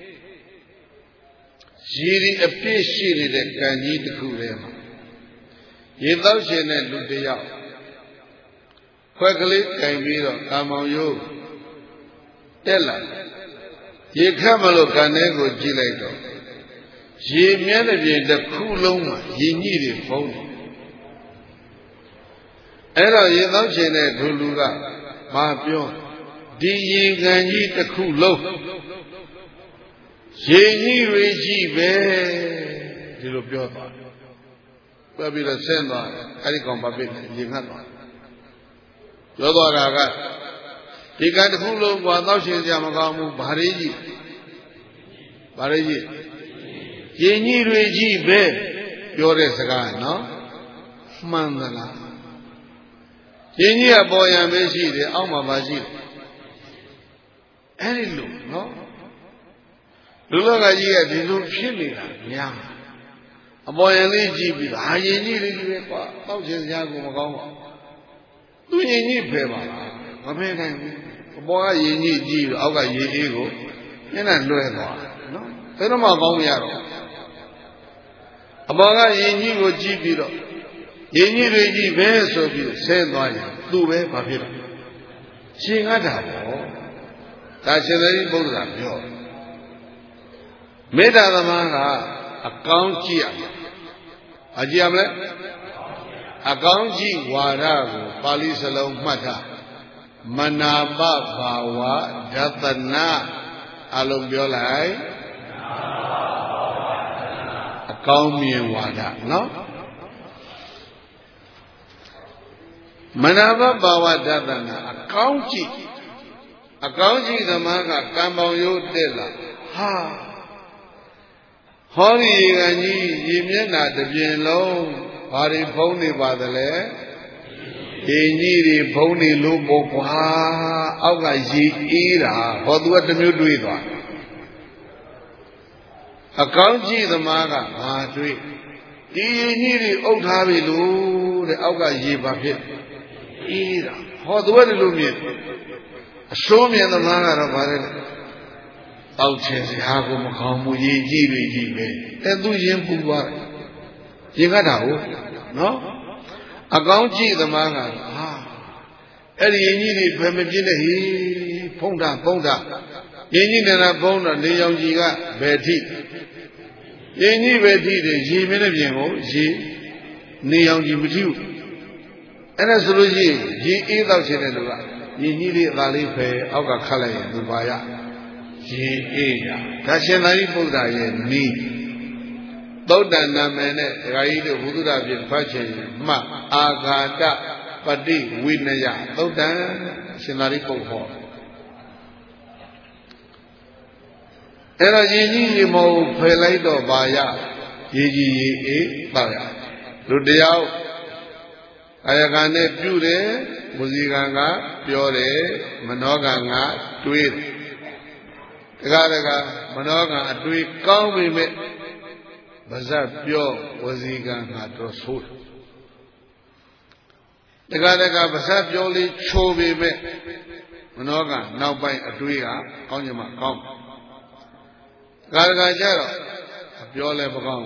Speaker 1: ရေဒီအပြည့်ရှိနေတဲ့ကံကြီးတစ်ခုထဲမှာရေတောက်ရှင်တဲ့လူတစ်ယောက်ခွက်ကလေးကင်ပြီးတော့ကာမောင်ရိုးတက်လာရေခတ်မလို့ကံထဲကိုကြည့်လိုက်တော့ရေမြဲတဲ့ပြင်တစ်ခုလုံးမှာရေညှိတွေပုံနေအဲ့တော့ရေသောရှင်တဲ့ဒုလူကမပြောဒီရေကန်ကြီးတစ်ခုလုံးရေကြီးတွေကြီးပဲဒီလိုပြောသွားတယ်ပဲပြီးတော့ဆင်းသွားတယ်အဲ့ဒီကောင်ဘာဖြစ်လဲရင်ငတ်သွားပြောသွားတာကဒီကတစ်ခုလုံးကွာတောက်ရှင်စရာမကောင်းဘူးဘာရေးကြီးဘာရေးကြီးရင်ကြီးတွေကြီးပဲပြောတဲ့စကားနော်မှန်သလားရင်ကြီးကပေါ်ရန်ပဲရှိတယ်အောက်မှာပါရှိတယ်အဲ့ဒီလိုနော်လူလောကကြီးကဒီလိုဖြစ်နေတာများအပေါ်ရန်လေးကြည့်ပြီးဟာရင်ကြီးလေးကြီးပဲကွာတောက်ရှင်စရာကိုမကောင်းပါသူရင်ကြီးဖယ်ပါလားမဖယ်နိုင်ဘူးအပေါ်ကရင်ကြီးကြည့်ပြီးအောက်ကရင်အေးကိုမျက်နှာလွှဲသွားနော်ဘယ်တော့မှကောင်းမရတော့အပေါ်ကရင်ကြီးကိုကြည့်ပြီးတော့ရင်ကြီးတွေကြီးပဲဆိုပြီးဆဲသွားရင်သူ့ပဲဘာဖြစ်လဲရှင်ငတ်တာပေါ့ဒါရှင်သာရိပုတ္တရာပြောမေတ္တာသမားကအကောင်းကြည့်ရမယ်အကြည့်ရမလဲအကောင်းကြည့်ဝါဒကိုပါဠိစလုံးမှတ်ထားမနာပဘာဝဒသနာအလုံးပြောလိုက်အကောင်းမြင်ဝါဒနော်မနာပဘာဝဒသနာအကောင်းကြည့်အကောင်းကြည့်သမားကကံပေါင်ရိုးတက်လာဟာဟောဒီကကြီးရေမျက်နှာတစ်ပြင်လုံးဘာတွေဖုံးနေပါသလဲရေကြီးတွေဖုံးနေလို့ပေါ့ကွာအောက်ကရေအေးတာဟောသူကတစ်မျိုးတွေးသွားအကောင်းကြည့်သမားကဘာတွေးဒီရေကြီးတွေအုပ်ထားပြီလို့တဲ့အောက်ကရေဘာဖြစ်အေးတာဟောသူကဒီလိုမြင်အစိုးမြင်သမားကတော့ဗါတယ်တောက်ချင်စရာကိုမကောင်းဘူးရေကြီးတွေကြီးပဲအဲသူရင်ပူသွားတယ်ရင်ကတာဟုတ်နော်အကောင်းကြည့်သမားကဟာအဲ့ဒီရင်ကြီးတွေဘယ်မပြည့်နဲ့ဟေးဖုံးတာဖုံးတာရင်ကြီးနေတာဖုံးတော့နေရောင်ကြီးကဘယ်ထိရင်ကြီးပဲထိတယ်ရေမင်းတဲ့ပြင်ကိုရေနေရောင်ကြီးမထိဘူးအဲ့ဒါဆိုလို့ရှိရင်ရေအေးတော့ချင်တဲ့လူကရင်ကြီးလေးအသာလေးဖယ်အောက်ကခတ်လိုက်ရင်သူပါရရေအေးရဒါရှင်သာရိပုတ္တရာရဲ့နီးသုတ်တန်နာမည်နဲ့ဒကာကြီးတို့ဘုဒ္ဓရာပြဖတ်ချင်မှအာဃာတပတိဝိနယသုတ်တန်ရှင်သာရိပုတ္တဟောအဲ့တော့ရေကြီးရေမဟုတ်ဖယ်လိုက်တော့ပါရရေကြီးရေအေးပါရလူတယောက်အာယကံနဲ့ပြုတယ်မူစီကံကပြောတယ်မနောကံကတွေးတယ်တခါတခါမနောကံအတွေးကောင်းပြီမဲ့ဗဇတ်ပြောဝစီကံကတော့ဆိုးတခါတခါဗဇတ်ပြောလေးချိုးပြီမဲ့မနောကံနောက်ပိုင်းအတွေးကကောင်းချင်မှကောင်းတခါတခါကျတော့ပြောလဲမကောင်း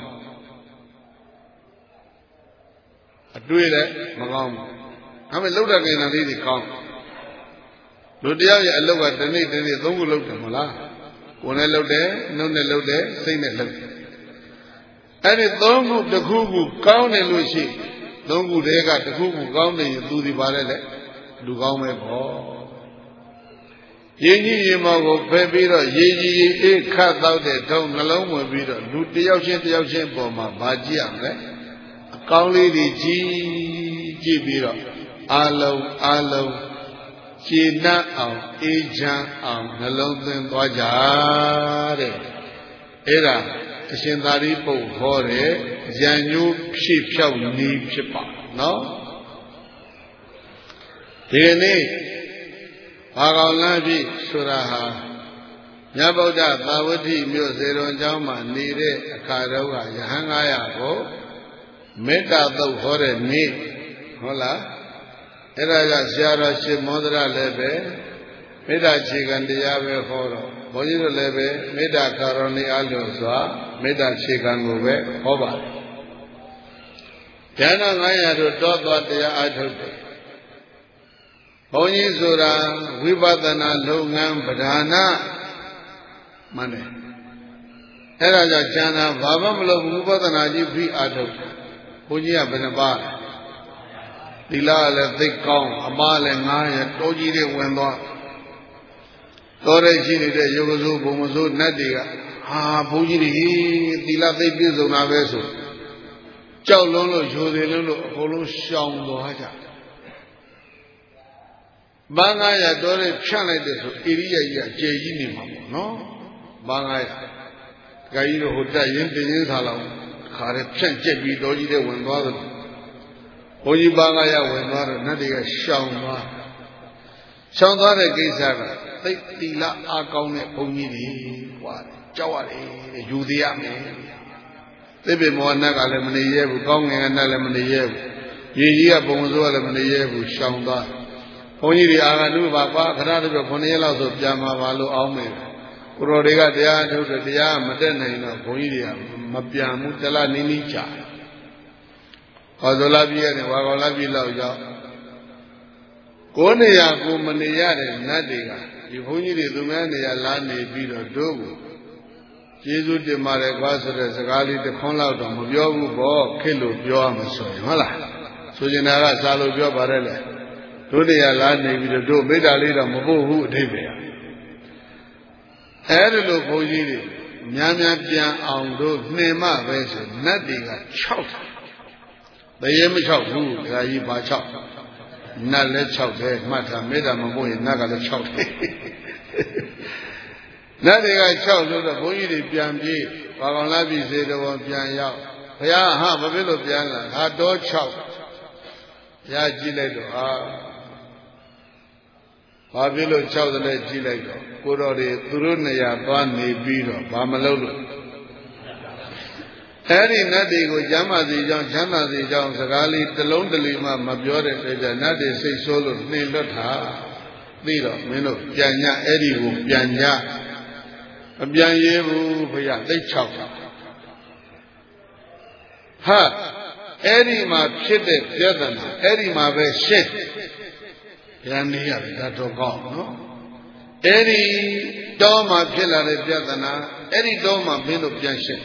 Speaker 1: အတွေးလည်းမကောင်းဘူးဒါပေမဲ့လှုပ်တဲ့ကိန်းလေးတွေကောင်းလူတယောက်ရဲ့အလုပ်ကတစ်နေ့တစ်နေ့သုံးခုလုပ်တယ်မဟုတ်လားကိုယ်နဲ့လှုပ်တယ်နှုတ်နဲ့လှုပ်တယ်စိတ်နဲ့လှုပ်တယ်အဲ့ဒီသုံးခုတစ်ခုခုကောင်းတယ်လို့ရှိသုံးခုတည်းကတစ်ခုခုကောင်းတယ်ရင်သူဒီပါလေလေလူကောင်းပဲပေါ့ရေကြီးရေမောကိုဖယ်ပြီးတော့ရေကြီးရေအေးခတ်တော့တဲ့ထုံနှလုံးဝင်ပြီးတော့လူတယောက်ချင်းတယောက်ချင်းပေါ်မှာဗာကြည့်ရမလဲအကောင်းလေးတွေကြည့်ကြည့်ပြီးတော့အာလုံးအာလုံးရှင်းနှံ့အောင်အေးချမ်းအောင်နှလုံးသွင်းသွားကြတဲ့အဲ့ဒါအရှင်သာရိပုတ္တဟောတဲ့ဉာဏ်ညိုးဖြည့်ဖြောက်နည်းဖြစ်ပါနော်ဒီနေ့ဘာကောင်လမ်းဖြစ်ဆိုတာဟာမြတ်ဗုဒ္ဓသာဝတိမြို့စေတော်ကျောင်းမှာနေတဲ့အခါတော့ကယဟန်ငါးရာကိုမေတ္တာသုတ်ဟောတဲ့နေ့ဟုတ်လားအဲ့ဒါကဆရာတော်ရှင်မောဒရလည်းပဲမေတ္တာခြေခံတရားပဲဟောတော့ဘုန်းကြီးတို့လည်းပဲမေတ္တာကာရုဏီအလို့စွာမေတ္တာခြေခံကိုပဲဟောပါတယ်ဉာဏ်ငါးရာတို့တောသွားတရားအထုတ်တယ်ဘုန်းကြီးဆိုတာဝိပဿနာလုပ်ငန်းပဓာနာမှန်တယ်အဲ့ဒါကြောင့်ဉာဏ်သာဘာမှမလုပ်ဘူးဝိပဿနာကြီးပြီးအထုတ်ဘုန်းကြီးကဘယ်နှပါးသီလလည်းသိကောင်းအမားလည်းငားရတိုးကြီးတွေဝင်သွားတော်ရရှိနေတဲ့ယောဂစုဘုံမစုနတ်တွေကဟာဘုန်းကြီးတွေသီလသိပြည့်စုံတာပဲဆိုကြောက်လုံးလို့ယူသေးလုံးလို့အကုန်လုံးရှောင်သွားကြဘန်းငါးရာတော်တဲ့ဖြန့်လိုက်တဲ့ဆိုဧရိယာကြီးအကျယ်ကြီးနေမှာပေါ့နော်ဘန်းငါးရာဒကာကြီးတို့ဟိုတက်ရင်တင်းရင်းခါလောက်ခါရဲဖြန့်ကျက်ပြီးတော်ကြီးတဲ့ဝင်သွားတယ်ဘုန်းကြီးဘန်းငါးရာဝင်သွားတော့နတ်တွေကရှောင်သွားရှောင်သွားတဲ့ကိစ္စကသိတိလအားကောင်းတဲ့ဘုန်းကြီးတွေဟွာကြောက်ရတယ်တဲ့ယူသေးရမယ်သိပ္ပေမောနတ်ကလည်းမနေရဲဘူးကောင်းငင်ကနတ်လည်းမနေရဲဘူးရေကြီးကပုံစိုးကလည်းမနေရဲဘူးရှောင်သွားဘုန်းကြီးတွေအာဂတုပါကွာခရတပြခုနှစ်ရက်လောက်ဆိုပြန်มาပါလို့အောင်းမယ်ကိုရောတွေကတရားထုတ်တယ်တရားမတက်နိုင်တော့ဘုန်းကြီးတွေကမပြန်ဘူးတလားနီးနီးချဟောဇလာပြည့်ရတယ်ဝါကောင်လာပြည့်လောက်ရောက်ကိုနေရကိုမနေရတဲ့နတ်တွေကဒီဘုန်းကြီးတွေသူများနေရလာနေပြီးတော့တို့ကိုကျေးဇူးတင်ပါတယ်ကွာဆိုတဲ့စကားလေးတစ်ခွန်းလောက်တော့မပြောဘူးပေါ့ခက်လို့ပြောရမှာဆိုရင်ဟုတ်လားဆိုကျင်တာကစာလို့ပြောပါတယ်လေတို့နေရလာနေပြီးတော့တို့မေတ္တာလေးတော့မပို့ဘူးအဓိပ္ပာယ်အဲ့ဒီလိုဘုန်းကြီးတွေများများပြန်အောင်တို့နှင်မှပဲဆိုနတ်တွေကခြောက်တရေမခြောက်ဘူးဒကာကြီးပါခြောက်နတ်လည်းခြောက်တယ်မှတ်ထားမေတ္တာမပို့ရင်နတ်ကလည်းခြောက်တယ်နတ်တွေကခြောက်လို့တော့ဘုန်းကြီးတွေပြန်ပြေးဘာကောင်လာပြီစေတော်ပြန်ရောက်ဘုရားဟာမဖြစ်လို့ပြန်လာဟာတော့ခြောက်ဘုရားကြည့်လိုက်တော့ဟာဘာဖြစ်လို့ခြောက်တယ်လဲကြည့်လိုက်တော့ကိုတော်တွေသူတို့နေရာသွားနေပြီးတော့ဘာမလုပ်လို့အဲ့ဒီနတ်တွေကိုကျမ်းမာစီကြောင်းချမ်းသာစီကြောင်းစကားလေးတစ်လုံးတစ်လီမှမပြောတဲ့အတွက်ကြောင့်နတ်တွေစိတ်ဆိုးလို့နှင်လွတ်တာသိတော့မင်းတို့ပြန်ညအဲ့ဒီကိုပြန်ညမပြန်ရဘူးဘုရားသိချောက်တာဟာအဲ့ဒီမှာဖြစ်တဲ့ပြဿနာအဲ့ဒီမှာပဲရှင်းပြန်နေရတယ်ဒါတော့ကောင်းနော်အဲ့ဒီတောမှာဖြစ်လာတဲ့ပြဿနာအဲ့ဒီတောမှာမင်းတို့ပြန်ရှင်း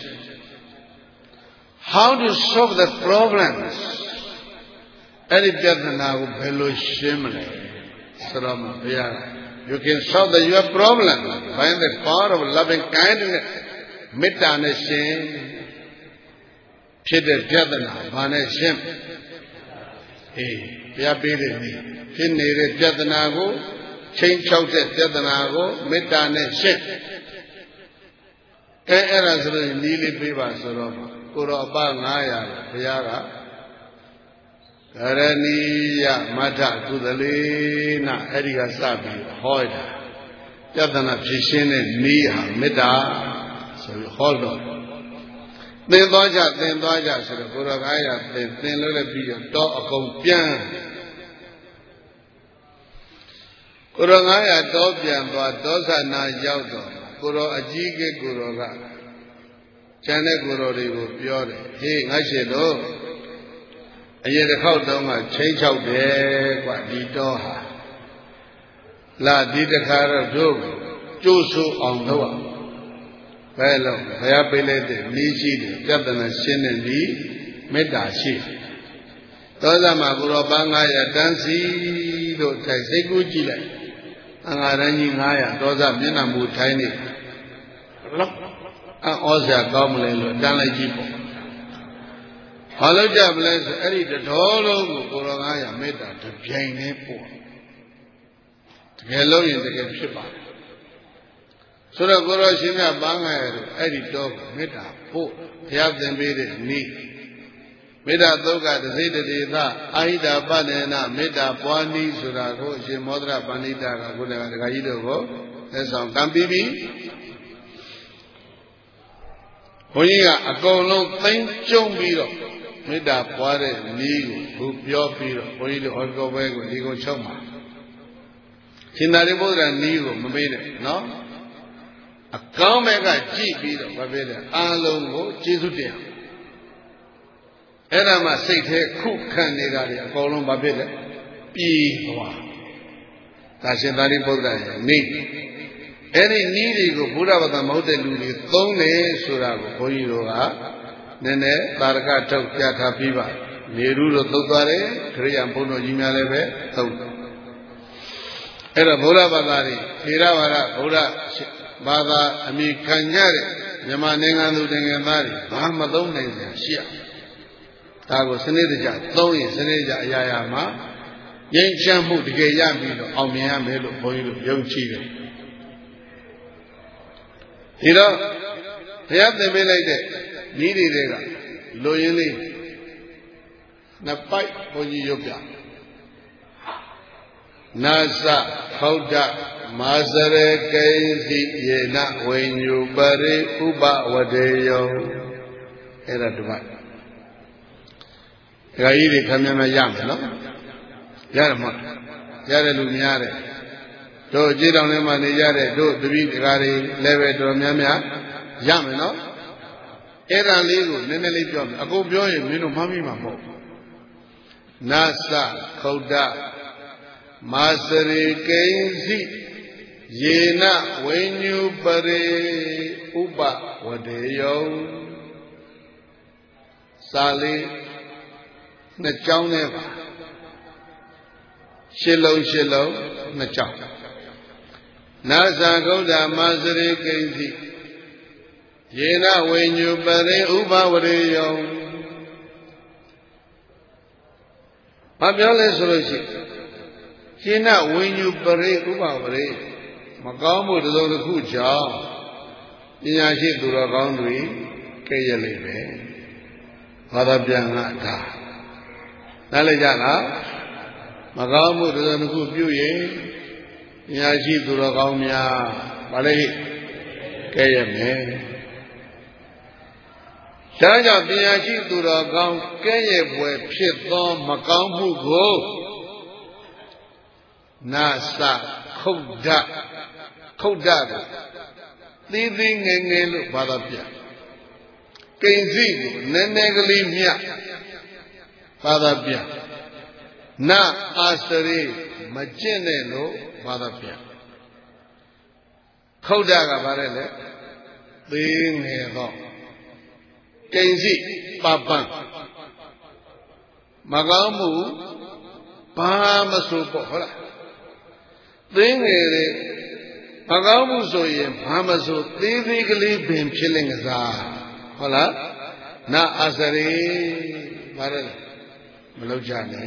Speaker 1: how to solve the problems အဲ့ဒီပြဿနာကိုဘယ်လိုရှင်းမလဲဆိုတော့ဘုရားYou can solve the, your problem by the power of loving kindness. မေတ္တာနဲ့ရှင်ဖြစ်တဲ့ပြဿနာဘာနဲ့ရှင်းအေးဘုရားပေးတယ်နည်းဖြစ်နေတဲ့ပြဿနာကိုချိန်ချောက်တဲ့ပြဿနာကိုမေတ္တာနဲ့ရှင်းအဲအဲ့ဒါဆိုရင်နီးလေးပေးပါဆိုတော့ကိုရောအပငါးရာဘုရားကကရဏီယမထကုသလေနအဲ့ဒီကစပြီးဟောတာပြဿနာဖြေရှင်းတဲ့နည်းဟာမေတ္တာဆိုပြီးဟောတော့သင်သွားကြသင်သွားကြဆိုတော့ကိုရောကားရသင်သင်လို့လည်းပြီးတော့အကုန်ပြန်ကိုရောငါးရာတော့ပြန်သွားဒေါသနာရောက်တော့ကိုရောအကြီးကကိုရောကကျန်တဲ့ကိုရောတွေကိုပြောတယ်ဟေးငါရှိတော့အရင်တစ်ခေါက်တုန်းကချိန်ချောက်တယ်ကွာဒီတော့ဟာလာဒီတစ်ခါတော့တို့ကျိုးဆိုးအောင်လုပ်အောင်ဘယ်လိုဘုရားပေးလိုက်တဲ့ဤရှိတယ်ပြဿနာရှင်းတဲ့ဤမေတ္တာရှိသောသမဘုရောပန်းငါးရာတန်းစီလို့ထိုင်စိတ်ကူးကြည့်လိုက်အငါရန်ကြီးငါးရာသောသမျက်နှာမူထိုင်နေလောက်အောစရာကောင်းမလဲလို့တန်းလိုက်ကြည့်ပေါ့ဘာလို့ကြမလဲဆိုအဲ့ဒီတတော်လုံးကိုကိုရောငါးရာမေတ္တာတပြိုင်တည်းပို့တကယ်လို့ရင်တကယ်ဖြစ်ပါတယ်ဆိုတော့ကိုရောရှင်မြတ်ပန်းငါးရာတို့အဲ့ဒီတော့မေတ္တာပို့ဘုရားသင်ပေးတဲ့နည်းမေတ္တာသုတ်ကတသိတတေသအာဟိတာပတ္တေနမေတ္တာပွားနည်းဆိုတာကိုအရှင်မောဒရပဏိတကကိုယ်တိုင်ဒကာကြီးတို့ကိုသက်ဆောင်ကံပြီးပြီဘုန်းကြီးကအကုန်လုံးသိမ့်ကျုံပြီးတော့မေတ္တာပွားတဲ့နည်းကိုသူပြောပြီးတော့ဘုန်းကြီးတို့ဟောကောဘဲကိုဒီကုန်းချုပ်မှာရှင်သာရိပုတ္တရာနည်းကိုမမေးနဲ့နော်အကောင်းဘက်ကကြည့်ပြီးတော့ဘာဖြစ်လဲအာလုံးကိုကျေးဇူးတင်အဲ့ဒါမှစိတ်ထဲခုခံနေတာတွေအကုန်လုံးဘာဖြစ်လဲပြည်သွားဒါရှင်သာရိပုတ္တရာရဲ့နည်းအဲ့ဒီနည်းတွေကိုဘုရားဘာသာမဟုတ်တဲ့လူတွေသုံးတယ်ဆိုတာကိုဘုန်းကြီးတို့ကနည်းနည်းသာရကထုတ်ပြထားပြီးပါနေရုလို့သုတ်သွားတယ်ခရိယံဘုန်းတော်ကြီးများလည်းပဲသုတ်အဲ့တော့ဘုရားဘာသာတွေထေရဝါဒဘုရားဘာသာအမိခံကြတဲ့မြန်မာနိုင်ငံသူနိုင်ငံသားတွေဘာမသုံးနိုင်ကြရှိရဒါကိုစနစ်တကျသုံးရင်စနစ်တကျအရာရာမှာငြိမ်းချမ်းမှုတကယ်ရပြီးတော့အောင်မြင်ရမယ်လို့ဘုန်းကြီးတို့ယုံကြည်တယ်ဒီတော့ဘုရားသင်ပေးလိုက်တဲ့ဤတွေကလိုရင်းလေးနှစ်ပိုက်ဘုန်းကြီးရုပ်ပြနာစခောဒ္ဒမာစရေကိစီယေနဝိညုပရိဥပဝဒေယောအဲ့ဒါဒီမှာဒကာကြီးတွေခမ်းမြမရမယ်နော်ရတယ်မဟုတ်ရတယ်လူများတယ်တို့အကြည့်တောင်ထဲမှာနေကြတဲ့တို့တပည့်ဒကာတွေလည်းပဲတော်များများရမယ်နော်အဲ့ဒါလေးကိုနည်းနည်းလေးပြောမယ်အကုန်ပြောရင်မင်းတို့မှတ်မိမှာမဟုတ်နာစခောဒ္ဒမာစရိကိစီယေနဝိညုပရိဥပဝဒေယောစာလေးနှစ်ကြောင်းနဲ့ပါရှစ်လုံးရှစ်လုံးနှစ်ကြောင်းနာဇာဂௌဒမာစရိကိစီယေနဝိညုပရိဥပဝဒေယောဘာပြောလဲဆိုလို့ရှိရင်ယေနဝိညုပရိဥပဝဒေမကောင်းမှုတစ်စုံတစ်ခုကြောင့်ပညာရှိသူတော်ကောင်းတွေကဲ့ရဲ့လိမ့်မယ်ဘာသာပြန်ကဒါနားလည်ကြလားမကောင်းမှုတစ်စုံတစ်ခုပြုရင်ပညာရှိသူတော်ကောင်းများဗါလေကဲ့ရဲ့မယ်ဒါကြောင့်ပညာရှိသူတော်ကောင်းကဲ့ရဲ့ပွဲဖြစ်သောမကောင်းမှုကိုနာစခုဒ္ဒခုဒ္ဒကိုသီးသီးငယ်ငယ်လို့ဘာသာပြကိဉ္စီကိုနည်းနည်းကလေးမြတ်ဘာသာပြနာအာစရိမကျင့်နဲ့လို့ဘာသာပြခုဒ္ဒကဘာလဲလဲသေးငယ်တော့ကိဉ္စီပပံမကောင်းမှုဘာမဆိုပေါ့ဟုတ်လားသိငယ်တဲ့မကောင်းမှုဆိုရင်ဘာမဆိုသေးသေးကလေးပင်ဖြစ်လင်ကစားဟုတ်လားနာအာစရိဘာလဲမလောက်ကြနဲ့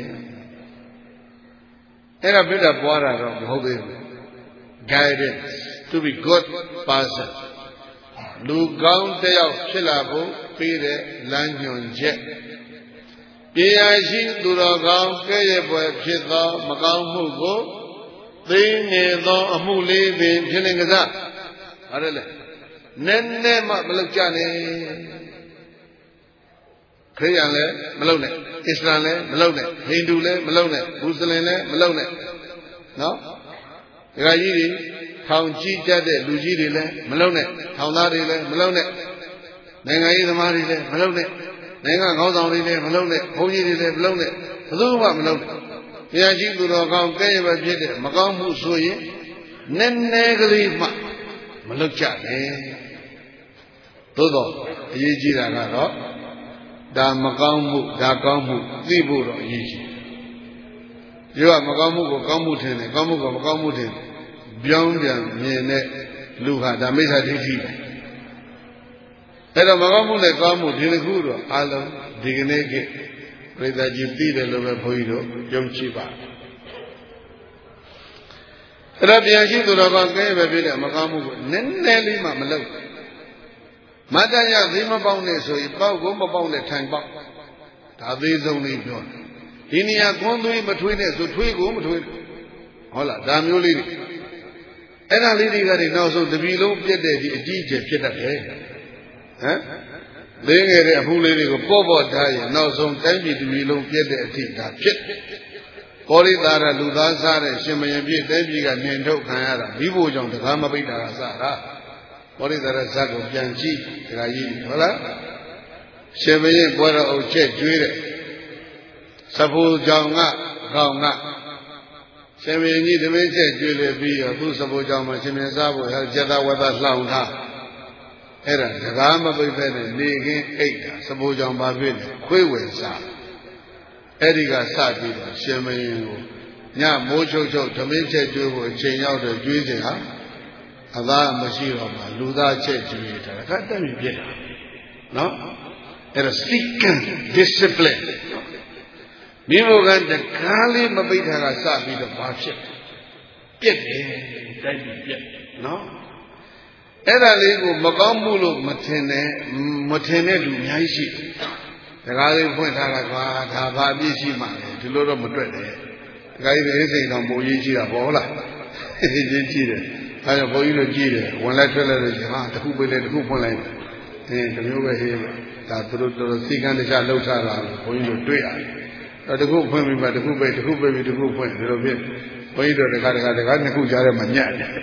Speaker 1: အဲ့ဒါပြတ်တာပွားတာတော့မဟုတ်သေးဘူး guidance to be good person လူကောင်းတစ်ယောက်ဖြစ်လာဖို့ပေးတဲ့လမ်းညွှန်ချက်ပညာရှိသူတော်ကောင်းကဲ့ရဲ့ပွဲဖြစ်သောမကောင်းမှုကိုသိနေသောအမှုလေးပင်ဖြစ်လင်ကစားဟုတ်တယ်လေနည်းနည်းမှမလုပ်ကြနဲ့ခရစ်ယာန်လည်းမလုပ်နဲ့အစ္စလာမ်လည်းမလုပ်နဲ့ဟိန္ဒူလည်းမလုပ်နဲ့မွတ်စလင်လည်းမလုပ်နဲ့နော်ဒကာကြီးတွေထောင်ကြီးတတ်တဲ့လူကြီးတွေလည်းမလုပ်နဲ့ထောင်သားတွေလည်းမလုပ်နဲ့နိုင်ငံရေးသမားတွေလည်းမလုပ်နဲ့နိုင်ငံခေါင်းဆောင်တွေလည်းမလုပ်နဲ့ဘုန်းကြီးတွေလည်းမလုပ်နဲ့ဘယ်သူမှမလုပ်နဲ့တရားရှိသူတော်ကောင်းကဲ့ရဲ့ပဲဖြစ်တဲ့မကောင်းမှုဆိုရင်နည်းနည်းကလေးမှမလုပ်ကြနဲ့သို့တော့အရေးကြီးတာကတော့ဒါမကောင်းမှုဒါကောင်းမှုသိဖို့တော့အရေးကြီးတယ်ပြောကမကောင်းမှုကိုကောင်းမှုထင်တယ်ကောင်းမှုကမကောင်းမှုထင်တယ်ပြောင်းပြန်မြင်တဲ့လူဟာဒါမိစ္ဆာဒိဋ္ဌိပဲအဲ့တော့မကောင်းမှုနဲ့ကောင်းမှုဒီတစ်ခုတော့အလုံးဒီကနေ့ကပြိဿကြီးသိတယ်လို့ပဲဘုန်းကြီးတို့ယုံကြည်ပါအဲ့တော့ပြန်ရှိသူတော်ကကဲပဲပြတဲ့မကောင်းမှုကိုနည်းနည်းလေးမှမလုပ်မတရသေးမပေါက်နဲ့ဆိုရင်ပေါက်ကိုမပေါက်နဲ့ထိုင်ပေါက်ဒါသေးဆုံးလေးပြောတယ်ဒီနေရာခွန်းသွေးမထွေးနဲ့ဆိုထွေးကိုမထွေးဟုတ်လားဒါမျိုးလေးတွေအဲ့ဒါလေးတွေကတွေနောက်ဆုံးတပီလုံးပြက်တဲ့ဒီအကြီးအကျယ်ဖြစ်တတ်တယ်ဟမ်သိငယ်တဲ့အဖူးလေးတွေကိုပေါ့ပေါ့ထားရင်နောက်ဆုံးတိုင်းပြည်တပီလုံးပြက်တဲ့အထိဒါဖြစ်ကောရိတာရလူသားစားတဲ့ရှင်မယံပြည့်တိုင်းပြည်ကနှင်ထုတ်ခံရတာမိဖို့ကြောင့်တကားမပိတ်တာကစားတာကောရိတာရဇတ်ကိုပြန်ကြည့်ဒကာကြီးဟုတ်လားရှင်မယံပွဲတော်အုပ်ချက်ကျွေးတဲ့စဖိုးကြောင့်ကခေါင်းကရှင်မယံကြီးတမင်းချက်ကျွေးလေပြီးတော့သူ့စဖိုးကြောင့်မှရှင်မယံစားဖို့ကျက်သားဝက်သားလှောင်ထားအဲ့ဒါတကားမပိတ်ဖက်နဲ့နေခင်းအိတ်တာစဖိုးကြောင့်ဘာဖြစ်လဲခွေးဝင်စားအဲ့ဒီကစပြီးတော့ရှင်မယံကိုညမိုးချုပ်ချုပ်ဓမင်းချက်ကျွေးဖို့အချိန်ရောက်တော့ကျွေးခြင်းဟာအသားမရှိတော့မှလူသားချက်ကျွေးတာခက်တက်ပြီးဖြစ်တာနော်အဲ့ဒါ seeking discipline မိဘကတကားလေးမပိတ်တာကစပြီးတော့ဘာဖြစ်ပြက်တယ်တိုက်ပြီးပြက်နော်အဲ့ဒါလေးကိုမကောင်းမှုလို့မထင်နဲ့မထင်တဲ့လူအများကြီးရှိတယ်တကားလေးဖွင့်ထားတာကွာဒါဘာအပြည့်ရှိမှလဲဒီလိုတော့မတွေ့တယ်တကားကြီးတဲ့စိတ်တော်ပုံကြီးရှိတာပေါ့ဟုတ်လားကြီးကြီးတယ်အဲဒါဘုန်းကြီးတို့ကြည့်တယ်ဝင်လိုက်ထွက်လိုက်လို့ဟာတစ်ခုပိတ်လိုက်တစ်ခုဖွင့်လိုက်အင်းဒီမျိုးပဲဟေးဒါသူတို့တော်တော်စီကံတခြားလှုပ်ထားတာဘုန်းကြီးတို့တွေ့ရတယ်အဲတခုဖွင့်ပြီးမှတခုပိတ်တခုပိတ်ပြီးတခုဖွင့်ဒီလိုဖြစ်ဘုန်းကြီးတို့တခါတခါတခါနှစ်ခုကြားထဲမှာညံ့တယ်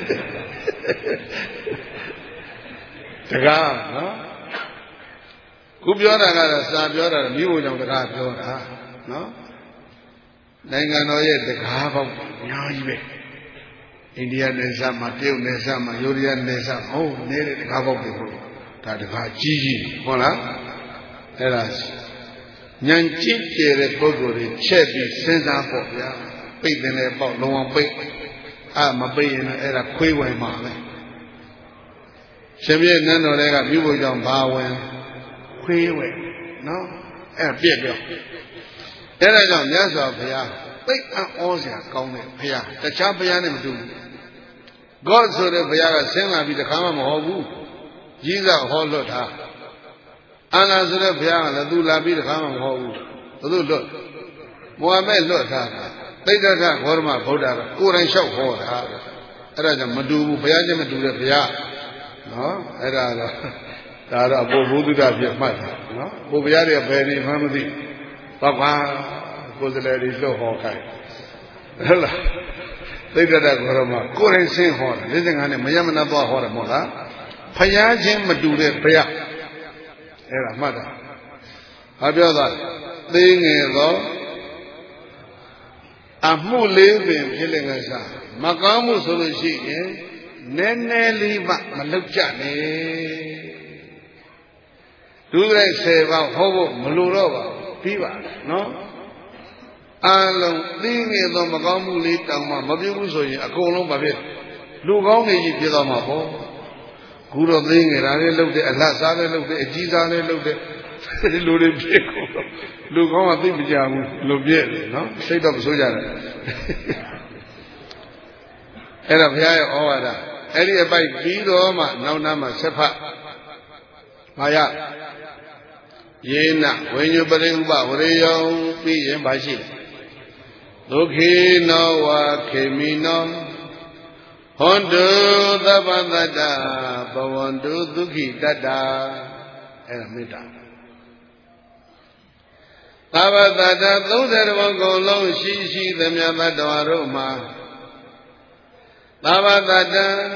Speaker 1: တကားနော်ခုပြောတာကတော့စာပြောတာမြို့ဝင်ကြောင့်တကားပြောတာနော်နိုင်ငံတော်ရဲ့တကားပေါက်အများကြီးပဲအိန္ဒိယနယ်စပ်မှာတရုတ်နယ်စပ်မှာယူရီးယားနယ်စပ်ဟုတ်နေတဲ့တကားပေါက်တွေဟုတ်ဒါတကားကြီးကြီးဟုတ်လားအဲ့ဒါဉာဏ်ကြည့်ကျတဲ့ပုဂ္ဂိုလ်တွေချက်ပြီးစဉ်းစားပေါ့ဗျာပိတ်တယ်လည်းပေါ့လုံးဝပိတ်အာမပိတ်ရင်လည်းအဲ့ဒါခွေးဝင်မှာပဲရှင်ပြည့်နန်းတော်တွေကမြို့ဘုံကြောင့်ဘာဝင်ခွေးဝင်နော်အဲ့ပြက်ပြောအဲ့ဒါကြောင့်မြတ်စွာဘုရားသိအံ့ဩစရာကောင်းတဲ့ဘုရားတခြားဘုရားနဲ့မတူဘူး God ဆိုတဲ့ဘုရားကဆင်းလာပြီးတခါမှမဟုတ်ဘူးကြီးစားဟောလွတ်တာအာနာဆိုတဲ့ဘုရားကလည်းသူလာပြီးတခါမှမဟုတ်ဘူးဘသူလွတ်မုဟမ္မဒ်လွတ်တာသိက္ခာဂေါရမဗုဒ္ဓကကိုယ်တိုင်လျှောက်ဟောတာအဲ့ဒါကြောင့်မတူဘူးဘုရားချင်းမတူတဲ့ဘုရားနော်အဲ့ဒါတော့ဒါတော့အပေါ်ဘုဒ္ဓပြမှတ်တာနော်ဘုရားတွေကဘယ်နေမှမသိဘာကွာကိုယ်စလဲတွေလွတ်ဟောခိုင်းဟုတ်လားသိက္ခာဂေါရမကိုယ်တိုင်ဆင်းဟောတာ၄၅နဲ့မယမနာသွားဟောတယ်မဟုတ်လားဘုရားချင်းမတူတဲ့ဘုရားအဲ့ဒါမှတ်တာဟာပြောသွားသိငယ်သောအမှုလေးပင်ဖြစ်လင်ကစားမကောင်းမှုဆိုလို့ရှိရင်နည်းနည်းလေးမှမလုပ်ကြနဲ့ဒုလိုက်ဆယ်ပါးဟောဖို့မလိုတော့ပါပြီးပါနော်အလုံးသိငယ်သောမကောင်းမှုလေးတောင်မှမပြုဘူးဆိုရင်အကုန်လုံးမဖြစ်လူကောင်းတွေကြီးဖြစ်သွားမှာပေါ့ခုတော့သိငယ်တာလည်းလုပ်တယ်အလတ်စားလည်းလုပ်တယ်အကြီးစားလည်းလုပ်တယ်ဒီလိုတွေဖြစ်ကုန်လူကောင်းကသိမကြဘူးလူပြည့်တယ်နော်စိတ်တော့မဆိုးကြတယ်အဲ့ဒါဘုရားရဲ့ဩဝါဒအဲ့ဒီအပိုက်ပြီးတော့မှနောက်နားမှာဆက်ဖတ်မာယယေနဝိညုပရိဥပဝရေယောပြီးရင်ပါရှိဒုခေနောဝါခေမိနောဟွန်တုသဗ္ဗတတ္တဘဝန္တုဒုက္ခိတတ္တအဲ့ဒါမေတ္တာသဗ္ဗတတ္တသုံးဆယ်ဘုံကုန်လုံးရှိရှိသမျှတတ္တဝါတို့မှာသဗ္ဗတတ္တ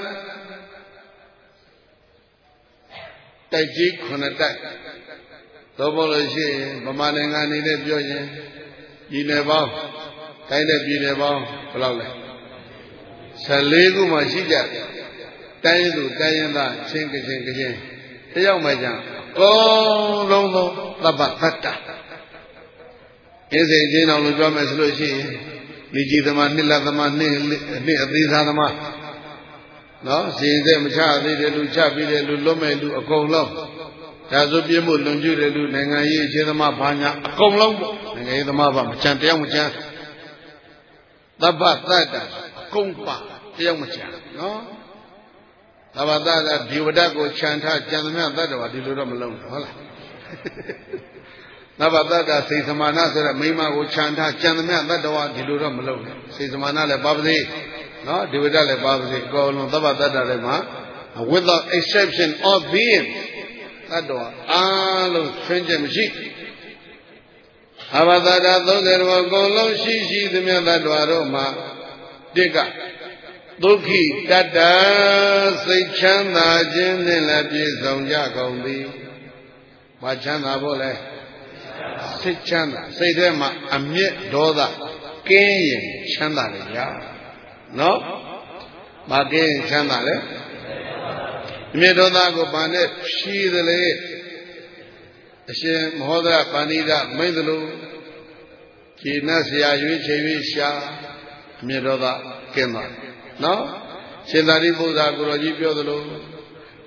Speaker 1: တိုက်ကြီးခုနှစ်တိုက်သို့မဟုတ်လို့ရှိရင်ဗမာနိုင်ငံအနေနဲ့ပြောရင်ပြည်နယ်ပေါင်းတိုင်းတဲ့ပြည်နယ်ပေါင်းဘယ်လောက်လဲဆယ်လေးခုမှရှိကြတယ်တိုင်းသူတိုင်းရင်းသားချင်းကချင်းကချင်းတယောက်မှကြအကုန်လုံးသောသဗ္ဗတတ္တအင်းစိန်ချင်းအောင်လို့ပြောမယ်ဆိုလို့ရှိရင်မိကြီးသမားနှစ်လသမားနှစ်နှစ်အသေးစားသမားနော်စီရင်စေမချသေးတယ်လူချပြီးတယ်လူလွတ်မဲ့လူအကုန်လုံးဒါဆိုပြည့်မှုလွန်ကျူးတယ်လူနိုင်ငံရေးအခြေသမားဘာညာအကုန်လုံးပေါ့နိုင်ငံရေးသမားဘာမချမ်းတယောက်မချမ်းသဗ္ဗတတ္တကုန်ပါတယောက်မချမ်းနော်သဗ္ဗတတ္တဒီဝဒကိုခြံထားကြံသမျှတတ္တဝါဒီလိုတော့မလုံးဘူးဟုတ်လားသဗ္ဗတတ္တစိတ်စမာနဆိုတဲ့မိမကိုခြံထားကြံသမျှတတ္တဝါဒီလိုတော့မလုံးဘူးစိတ်စမာနလည်းပါပါစေနော်ဒီဝဒလည်းပါပါစေအကုန်လုံးသဗ္ဗတတ္တလည်းမှာ without exception of being တတ္တဝါအားလုံးဆွင့်ချက်မရှိအဘသတ္တသုံးဆယ်ဘုံကုန်လုံးရှိရှိသမျှတတ္တဝါတို့မှာတိကဒုက္ခိတတ္တစိတ်ချမ်းသာခြင်းနှင့်လည်းပြည့်စုံကြကုန်သည်။ဘာချမ်းသာဖို့လဲစိတ်ချမ်းသာစိတ်ထဲမှာအမျက်ဒေါသကင်းရင်ချမ်းသာတယ်ညာနော်ဘာကင်းချမ်းသာလဲအမျက်ဒေါသကိုဘာနဲ့ဖြီးသလဲအရှင်မဟောဒပဏိဒမိတ်သလိုခြေနဲ့ဆရာရွေးချယ်၍ရှာအမျက်ဒေါသကင်းသွားနော်ရှင်သာရိပုတ္တရာကိုရောကြီးပြောသလို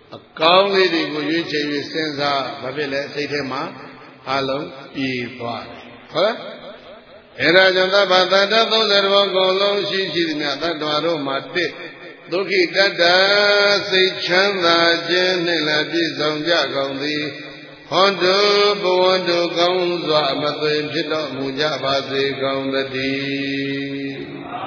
Speaker 1: အကောင်းလေးတွေကိုရွေးချယ်၍စဉ်းစားဘာဖြစ်လဲစိတ်ထဲမှာအလုံးပြေသွားတယ်ဟုတ်လားအဲ့ဒါကြောင့်သဗ္ဗတတ္တသုံးဆယ်ဘောကုန်လုံးရှိရှိသမျှတတ္တဝါတို့မှာတစ်ဒုက္ခိတတ္တစိတ်ချမ်းသာခြင်းနှင့်လည်းပြည့်စုံကြကုန်သည်ဟောတုဘဝတုကောင်းစွာမသွေဖြစ်တော်မူကြပါစေကုန်သတည်း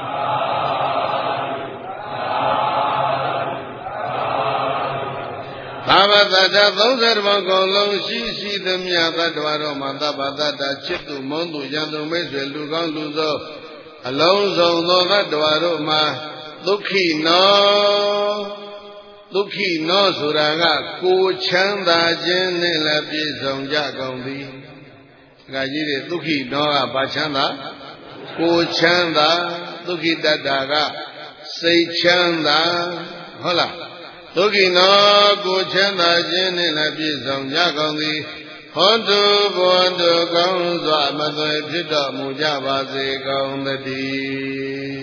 Speaker 1: သဗ္ဗတတ္တသုံးဆယ်ဘောကုန်လုံးရှိရှိသမျှတတ္တဝါတို့မှာသဗ္ဗတတ္တချစ်သူမုန်းသူယံသူမိတ်ဆွေလူကောင်းလူသောအလုံးစုံသောတတ္တဝါတို့မှာဒုက္ခိနောဒုက္ခိနောဆိုတာကကိုချမ်းသာခြင်းနဲ့လည်းပြည့်စုံကြကုန်သည်။ဒါကြီးတဲ့ဒုက္ခိနောကဘာချမ်းသာကိုချမ်းသာဒုက္ခိတတ္တာကစိတ်ချမ်းသာဟုတ်လားဒုက္ခိနောကိုချမ်းသာခြင်းနဲ့လည်းပြည့်စုံကြကုန်သည်ဟောတုဘောတုကောင်းစွာမသွေဖြစ်တော်မူကြပါစေကုန်သတည်း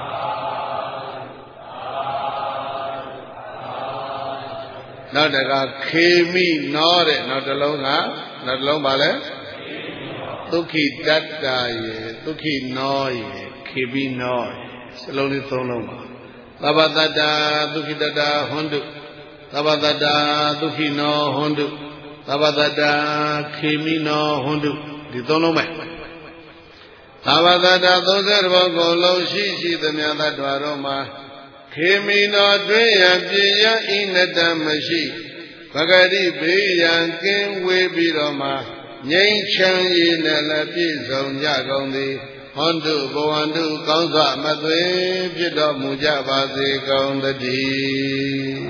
Speaker 1: နောက်တကခေမိနောတဲ့နောက်တစ်လုံးကနောက်တစ်လုံးပါလဲဒုက္ခိတတ္တာရေဒုက္ခိနောရေခေမိနောစလုံးလေးသုံးလုံးပါသဗ္ဗတတ္တာဒုက္ခိတတ္တာဟွန်တုသဗ္ဗတတ္တာဒုက္ခိနောဟွန်တုသဗ္ဗတတ္တာခေမိနောဟွန်တုဒီသုံးလုံးပဲသဗ္ဗတတ္တာသုံးဆယ်ဘောကုန်လုံးရှိရှိသမျှတ attva တို့မှာခေမိနောတွင်ရပြည့်ရဤနတမရှိပဂတိဘေးရန်ကင်းဝေးပြီးတော့မှငြိမ်းချမ်းရည်နဲ့လည်းပြည့်စုံကြကုန်သည်ဟောတုဘဝန္တုကောင်းစွာမသွေဖြစ်တော်မူကြပါစေကုန်သတည်း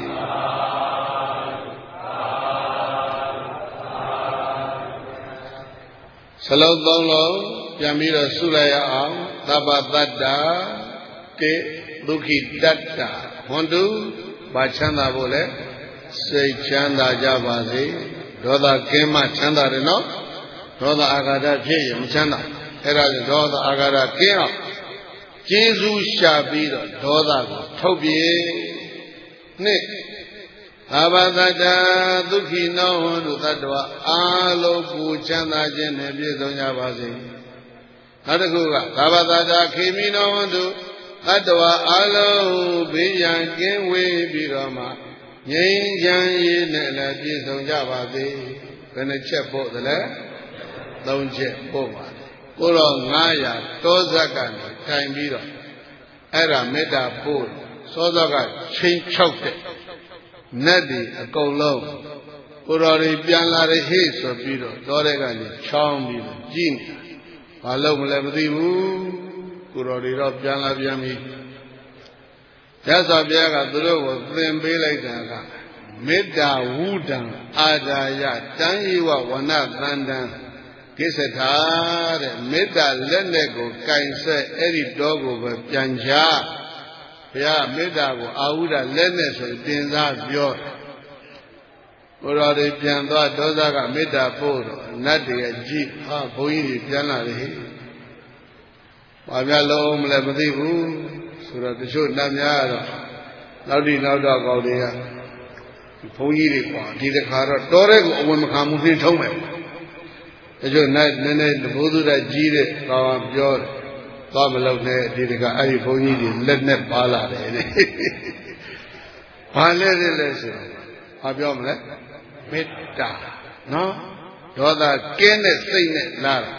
Speaker 1: စလုံးသုံးလုံးပြန်ပြီးတော့ဆုလိုက်ရအောင်သဗ္ဗတတ္တာကေဒုက္ခိတတ္တာဟွန်တုဘာချမ်းသာဖို့လဲစိတ်ချမ်းသာကြပါစေဒေါသကင်းမှချမ်းသာတယ်နော်ဒေါသအာဃာတဖြစ်ရင်မချမ်းသာအဲ့ဒါကြောင့်ဒေါသအာဃာတကင်းအောင်ကျေးဇူးရှာပြီးတော့ဒေါသကိုထုတ်ပြေနှစ်အာဘသတ္တဒုက္ခိနောဟွန်တုတတ္တဝအာလုံးကိုချမ်းသာခြင်းနဲ့ပြည့်စုံကြပါစေနောက်တစ်ခုကအာဘသတ္တခေမိနောဟွန်တုတတ္တဝအလုံးဘေးရန်ကင်းဝေးပြီးတော့မှငြိမ်းချမ်းရေးနဲ့လည်းပြည့်စုံကြပါစေဘယ်နှချက်ပို့သလဲသုံးချက်ပို့ပါတယ်ကိုတော့ငါးရာတောဇက်ကနေတိုင်ပြီးတော့အဲ့ဒါမေတ္တာပို့စောစောကချင်းချောက်တဲ့နတ်တွေအကုန်လုံးကိုတော်တွေပြန်လာတဲ့ဟေ့ဆိုပြီးတော့တောထဲကနေချောင်းပြီးတော့ကြည့်နေတာဘာလို့မလဲမသိဘူးကိုတော်တွေတော့ပြန်လာပြန်ပြီရသော်ဘုရားကသူတို့ကိုသင်ပေးလိုက်တာကမေတ္တာဝုဒံအာဒါယတံဧဝဝနသန္တံကိစ္စထာတဲ့မေတ္တာလက်နဲ့ကိုကင်ဆက်အဲ့ဒီတော့ကိုပဲပြန်ချဘုရားမေတ္တာကိုအာဟုဒလက်နဲ့ဆိုတင်စားပြောဘုရားတွေပြန်သွားဒေါသကမေတ္တာပို့တော့နတ်တွေကြည့်ဟာဘုန်းကြီးတွေပြန်လာတယ်ဘာပြလုံးမလဲမသိဘူးဆိုတော့တချို့နတ်များတော့နောက်ဒီနောက်တော့ကောင်းတွေကဘုန်းကြီးတွေကွာဒီတခါတော့တော်တဲ့ကိုအဝင်မခံမှုသိထုံးမယ်တချို့နတ်နည်းနည်းဘုသူတကြီးတဲ့ကောင်ပြောတယ်သွားမလုပ်နဲ့ဒီတခါအဲ့ဒီဘုန်းကြီးတွေလက်နဲ့ပါလာတယ်တဲ့ဘာလဲလဲဆိုဘာပြောမလဲမေတ္တာနော်ဒေါသကင်းတဲ့စိတ်နဲ့လာတာ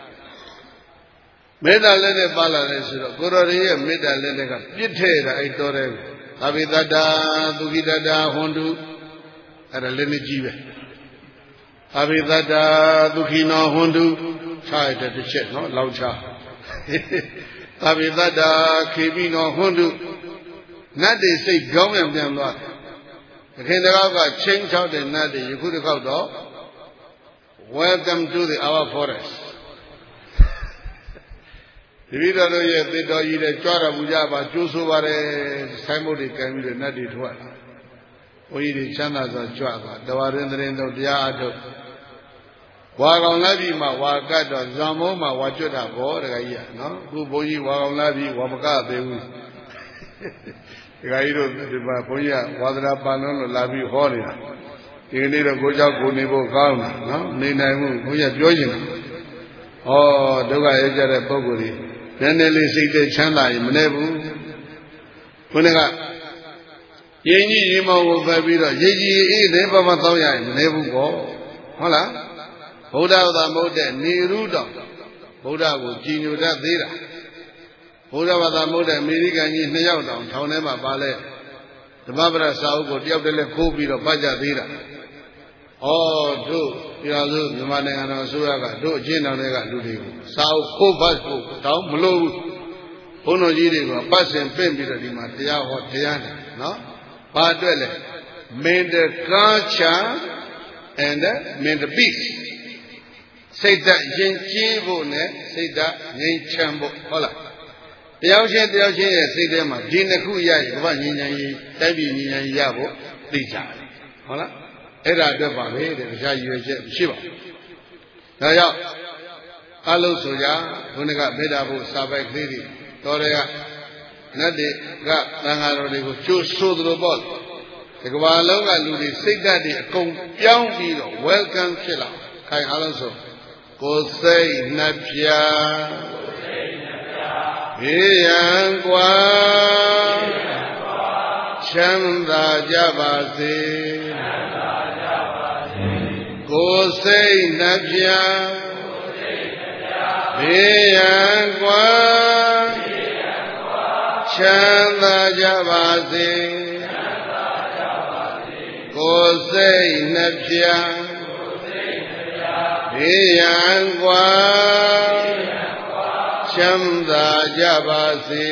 Speaker 1: မေတ္တာလက်နဲ့ပါလာတယ်ဆိုတော့ကိုရော်ရဲ့မေတ္တာလက်နဲ့ကပြစ်ထဲတာအဲ့တော်တယ်သဗ္ဗေတ္တာဒုက္ခိတတ္တာဟွန်တုအဲ့ဒါလက်နဲ့ကြီးပဲသဗ္ဗေတ္တာဒုက္ခိနောဟွန်တုခြားရတဲ့တစ်ချက်နော်လောက်ချသဗ္ဗေတ္တာခေပိနောဟွန်တုနတ်တွေစိတ်ကြောင်းပြန်ပြန်သွားတယ်တခင်တကောက်ကချင်းချောက်တဲ့နတ်တွေယခုတစ်ခေါက်တော့ welcome to the our forestဒီလိုတို့ရဲ့သေတော်ကြီးတဲ့ကြွားတော်မူကြပါကျိုးဆိုပါတယ်ဆိုင်းဘုတ်တွေကံပြီးတော့နတ်တွေထွက်လာဘုန်းကြီးတွေချမ်းသာစွာကြွသွားတဝရင်းတရင်တို့တရားအထုတ်ဝါကောင်လာပြီမှဝါကတ်တော့ဇံမိုးမှဝါကျွတ်တာဘောတခါကြီးကနော်အခုဘုန်းကြီးဝါကောင်လာပြီဝါမကသေးဘူးဒီကကြီးတို့ဒီမှာဘုန်းကြီးကဝါဒနာပန်လုံးလို့လာပြီးဟောနေတာဒီနေ့တော့ကိုเจ้าကိုနေဖို့ကောင်းတာနော်နေနိုင်မှုဘုန်းကြီးပြောရင်ဩဒုက္ခရကြတဲ့ပုဂ္ဂိုလ်ကြီးနည်းနည်းလေးစိတ်တဲ့ချမ်းသာရင်မနေဘူးခုနကရင်ကြီးရင်မောင်ကိုပဲပြီးတော့ရေကြီးအေးနေပပသောရရင်မနေဘူးကောဟုတ်လားဗုဒ္ဓဘာသာမဟုတ်တဲ့နေရုတော်ဗုဒ္ဓကိုကြည်ညိုတတ်သေးတာဗုဒ္ဓဘာသာမဟုတ်တဲ့အမေရိကန်ကြီးနှစ်ယောက်တောင်ထောင်ထဲမှာပါလဲဓမ္မပဒစာအုပ်ကိုတယောက်တည်းလဲခိုးပြီးတော့ပတ်ကြသေးတာဩတို့ပြောလို့မြန်မာနိုင်ငံတော်အစိုးရကတို့အချင်းတော်တွေကလူတွေကိုစာအုပ်ခိုးပတ်ဖို့တောင်းမလို့ဘူးဘုန်းတော်ကြီးတွေကပတ်စင်ပင့်ပြီးတော့ဒီမှာတရားဟောတရားတယ်နော်ဘာအတွက်လဲ mental culture and mental peace စိတ်ဓာတ်ယဉ်ကျေးဖို့နဲ့စိတ်ဓာတ်ငြိမ်းချမ်းဖို့ဟုတ်လားတယောက်ချင်းတယောက်ချင်းရဲ့စိတ်ထဲမှာဒီနှစ်ခုရရင်ဘာငြိမ်းချမ်းရေးတိုက်ပြည်ငြိမ်းချမ်းရေးရဖို့သိကြတယ်ဟုတ်လားအဲ့ဒါအတွက်ပါပဲတဲ့တရားရွယ်ချက်ရှိပါဒါကြောင့်အလုံးဆိုကြဘုန်းကမေတ္တာဖို့စာပိုက်ကလေးတွေတော်တွေကနတ်တွေကသံဃာတော်တွေကိုကြိုးဆိုးသလိုပေါ့ဒီကမ္ဘာလုံးကလူတွေစိတ်ဓာတ်တွေအကုန်ပြောင်းပြီးတော့ welcome ဖြစ်လာခိုင်အားလုံးဆိုကိုယ်စိတ်နှပြဘေးရန်ကွာချမ်းသာကြပါစေကိုယ်စိတ်နှပြဘေးရန်ကွာချမ်းသာကြပါစေကိုယ်စိတ်နှပြဘေးရန်ကွာချမ်းသာကြပါစေ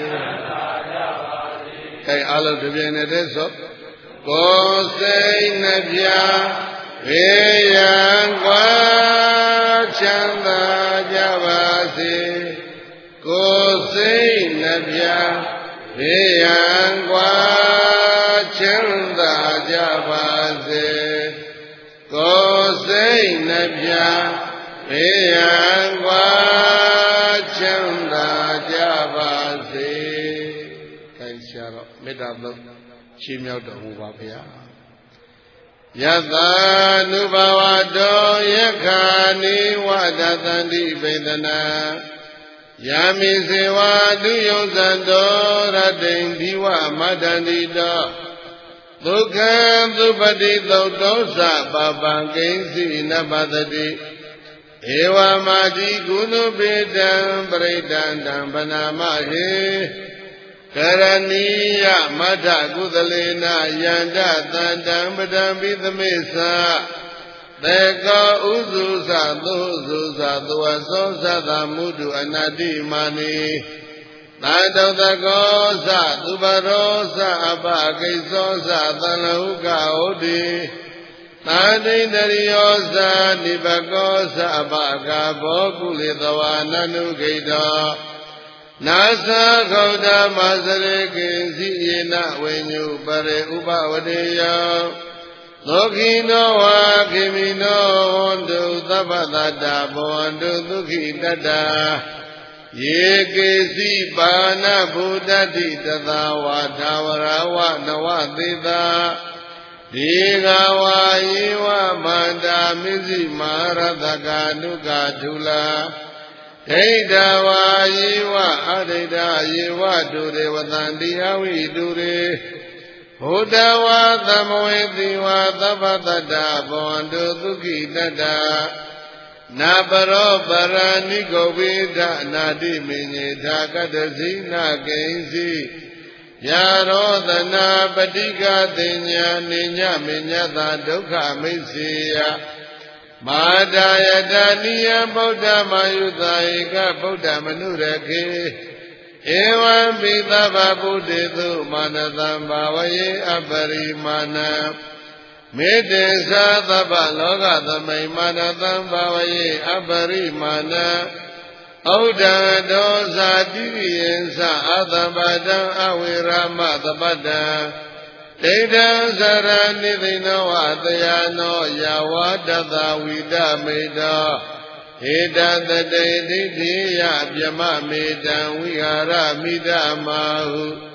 Speaker 1: အဲအားလုံးတပြိုင်နက်တည်းဆိုကိုယ်စိတ်နှပြဘေးရန်ကွာချမ်းသာကြပါစေကိုယ်စိတ်နှပြဘေးရန်ကွာချမ်းသာကြပါစေကိုယ်စိတ်နှပြဘေးရန်ကွာချမ်းသာကြပါစေခိုင်ရှာတော့မေတ္တာသုံးချီးမြှောက်တော်မူပါဗျာယသ ानु ဘဝတောယက္ခာနိဝဒသန္တိဗေဒနာယာမိစေဝတုယုဇံတောရတိံဒီဝမတ္တန္တိတောဒုက္ခံသုပတိသုတ်တောသပပံကိဉ္စီနပတတိဧဝမာတိကုဏုပေတံပရိဒန္တံဗနာမဟေကရဏီယမထကုသလေနယန္တတန္တံပဒံပိသမေသသေကောဥစုသသုစုသသောသောသသမုဒုအနတ္တိမာနိသာတောတကောသသူပရောသအပကိသောသသံလဟုကဩတိသာတိတရိယောသနိဘကောသအပကဘောကုလေသဝနနုဂိတောနာသခောဒမစရေကိစီယေနဝိညုပရေဥပဝတေယောသောခိနောဝါခိမိနောဟောတုသဗ္ဗတတ္တဘောန္တုဒုက္ခိတတ္တယေကေစီပါဏဗုဒ္ဓတိတသဝါသာဝရဝနဝသေတာဒီဃဝါယေဝမန္တာမိစိမာရတကာနုကာထုလာဒိဋ္ဌဝါယေဝအဒိဋ္ဌယေဝတုရေဝတံတိယဝိတုရေဘုဒ္ဓဝါသမဝေတိဝါသဗ္ဗတတ္တဘောန္တုဒုက္ခိတတ္တနာပရောပရဏိကောဝိဒအနာတိမင်းညေသာကတ္တစီနာကိဉ္စီယာရောသနာပတိကတိညာနိညမေညတာဒုက္ခမိစ္ဆေယမာတာယတနိယဗုဒ္ဓမာယုသာဧကဗုဒ္ဓမနုရခေဧဝံပိသဗ္ဗဗုဒ္ဓေတုမာနတံဘာဝယေအပရိမာဏမေတ္တေသာသဗ္ဗလောကသမိန်မာနတံဘာဝယေအပရိမာဏဩဒံဒောဇာတိယံသအသဗ္ဗတံအဝိရမသပတ္တံဒိဋ္ဌံသရဏိသိနောဝတယနောယဝတတဝိဒမေတောဟေတတတေဒိဋ္ဌိယပြမမေတံဝိဟာရမိဒမာဟု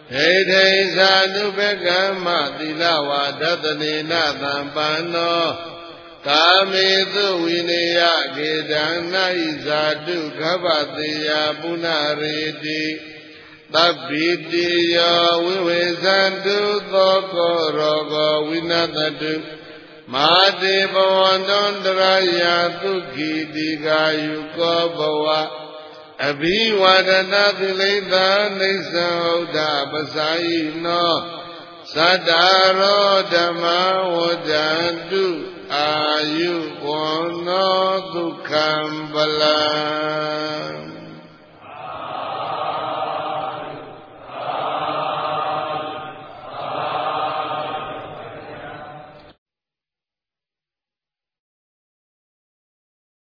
Speaker 1: ဟိဋိဇာနုဘကမ္မသီလဝါဒတနေနသံပန္နောကာမေတုဝိနေယကေဒံနာဣဇာတုခဗ္ဗတေယပုဏ္ဏရေတိသဗ္ဗိတိယောဝိဝေဇန္တုသောကောရောဂောဝိနတတုမာတိဘဝန္တန္တရာယသုခိတိကာယုကောဘဝအဘိဝဒနာသီလိတံနိစ္စဥဒ္ဒပစာယိနောသတ္တရောဓမ္မဝဒ္ဒန္တုအာယုဝန္နောဒုက္ခံပလံ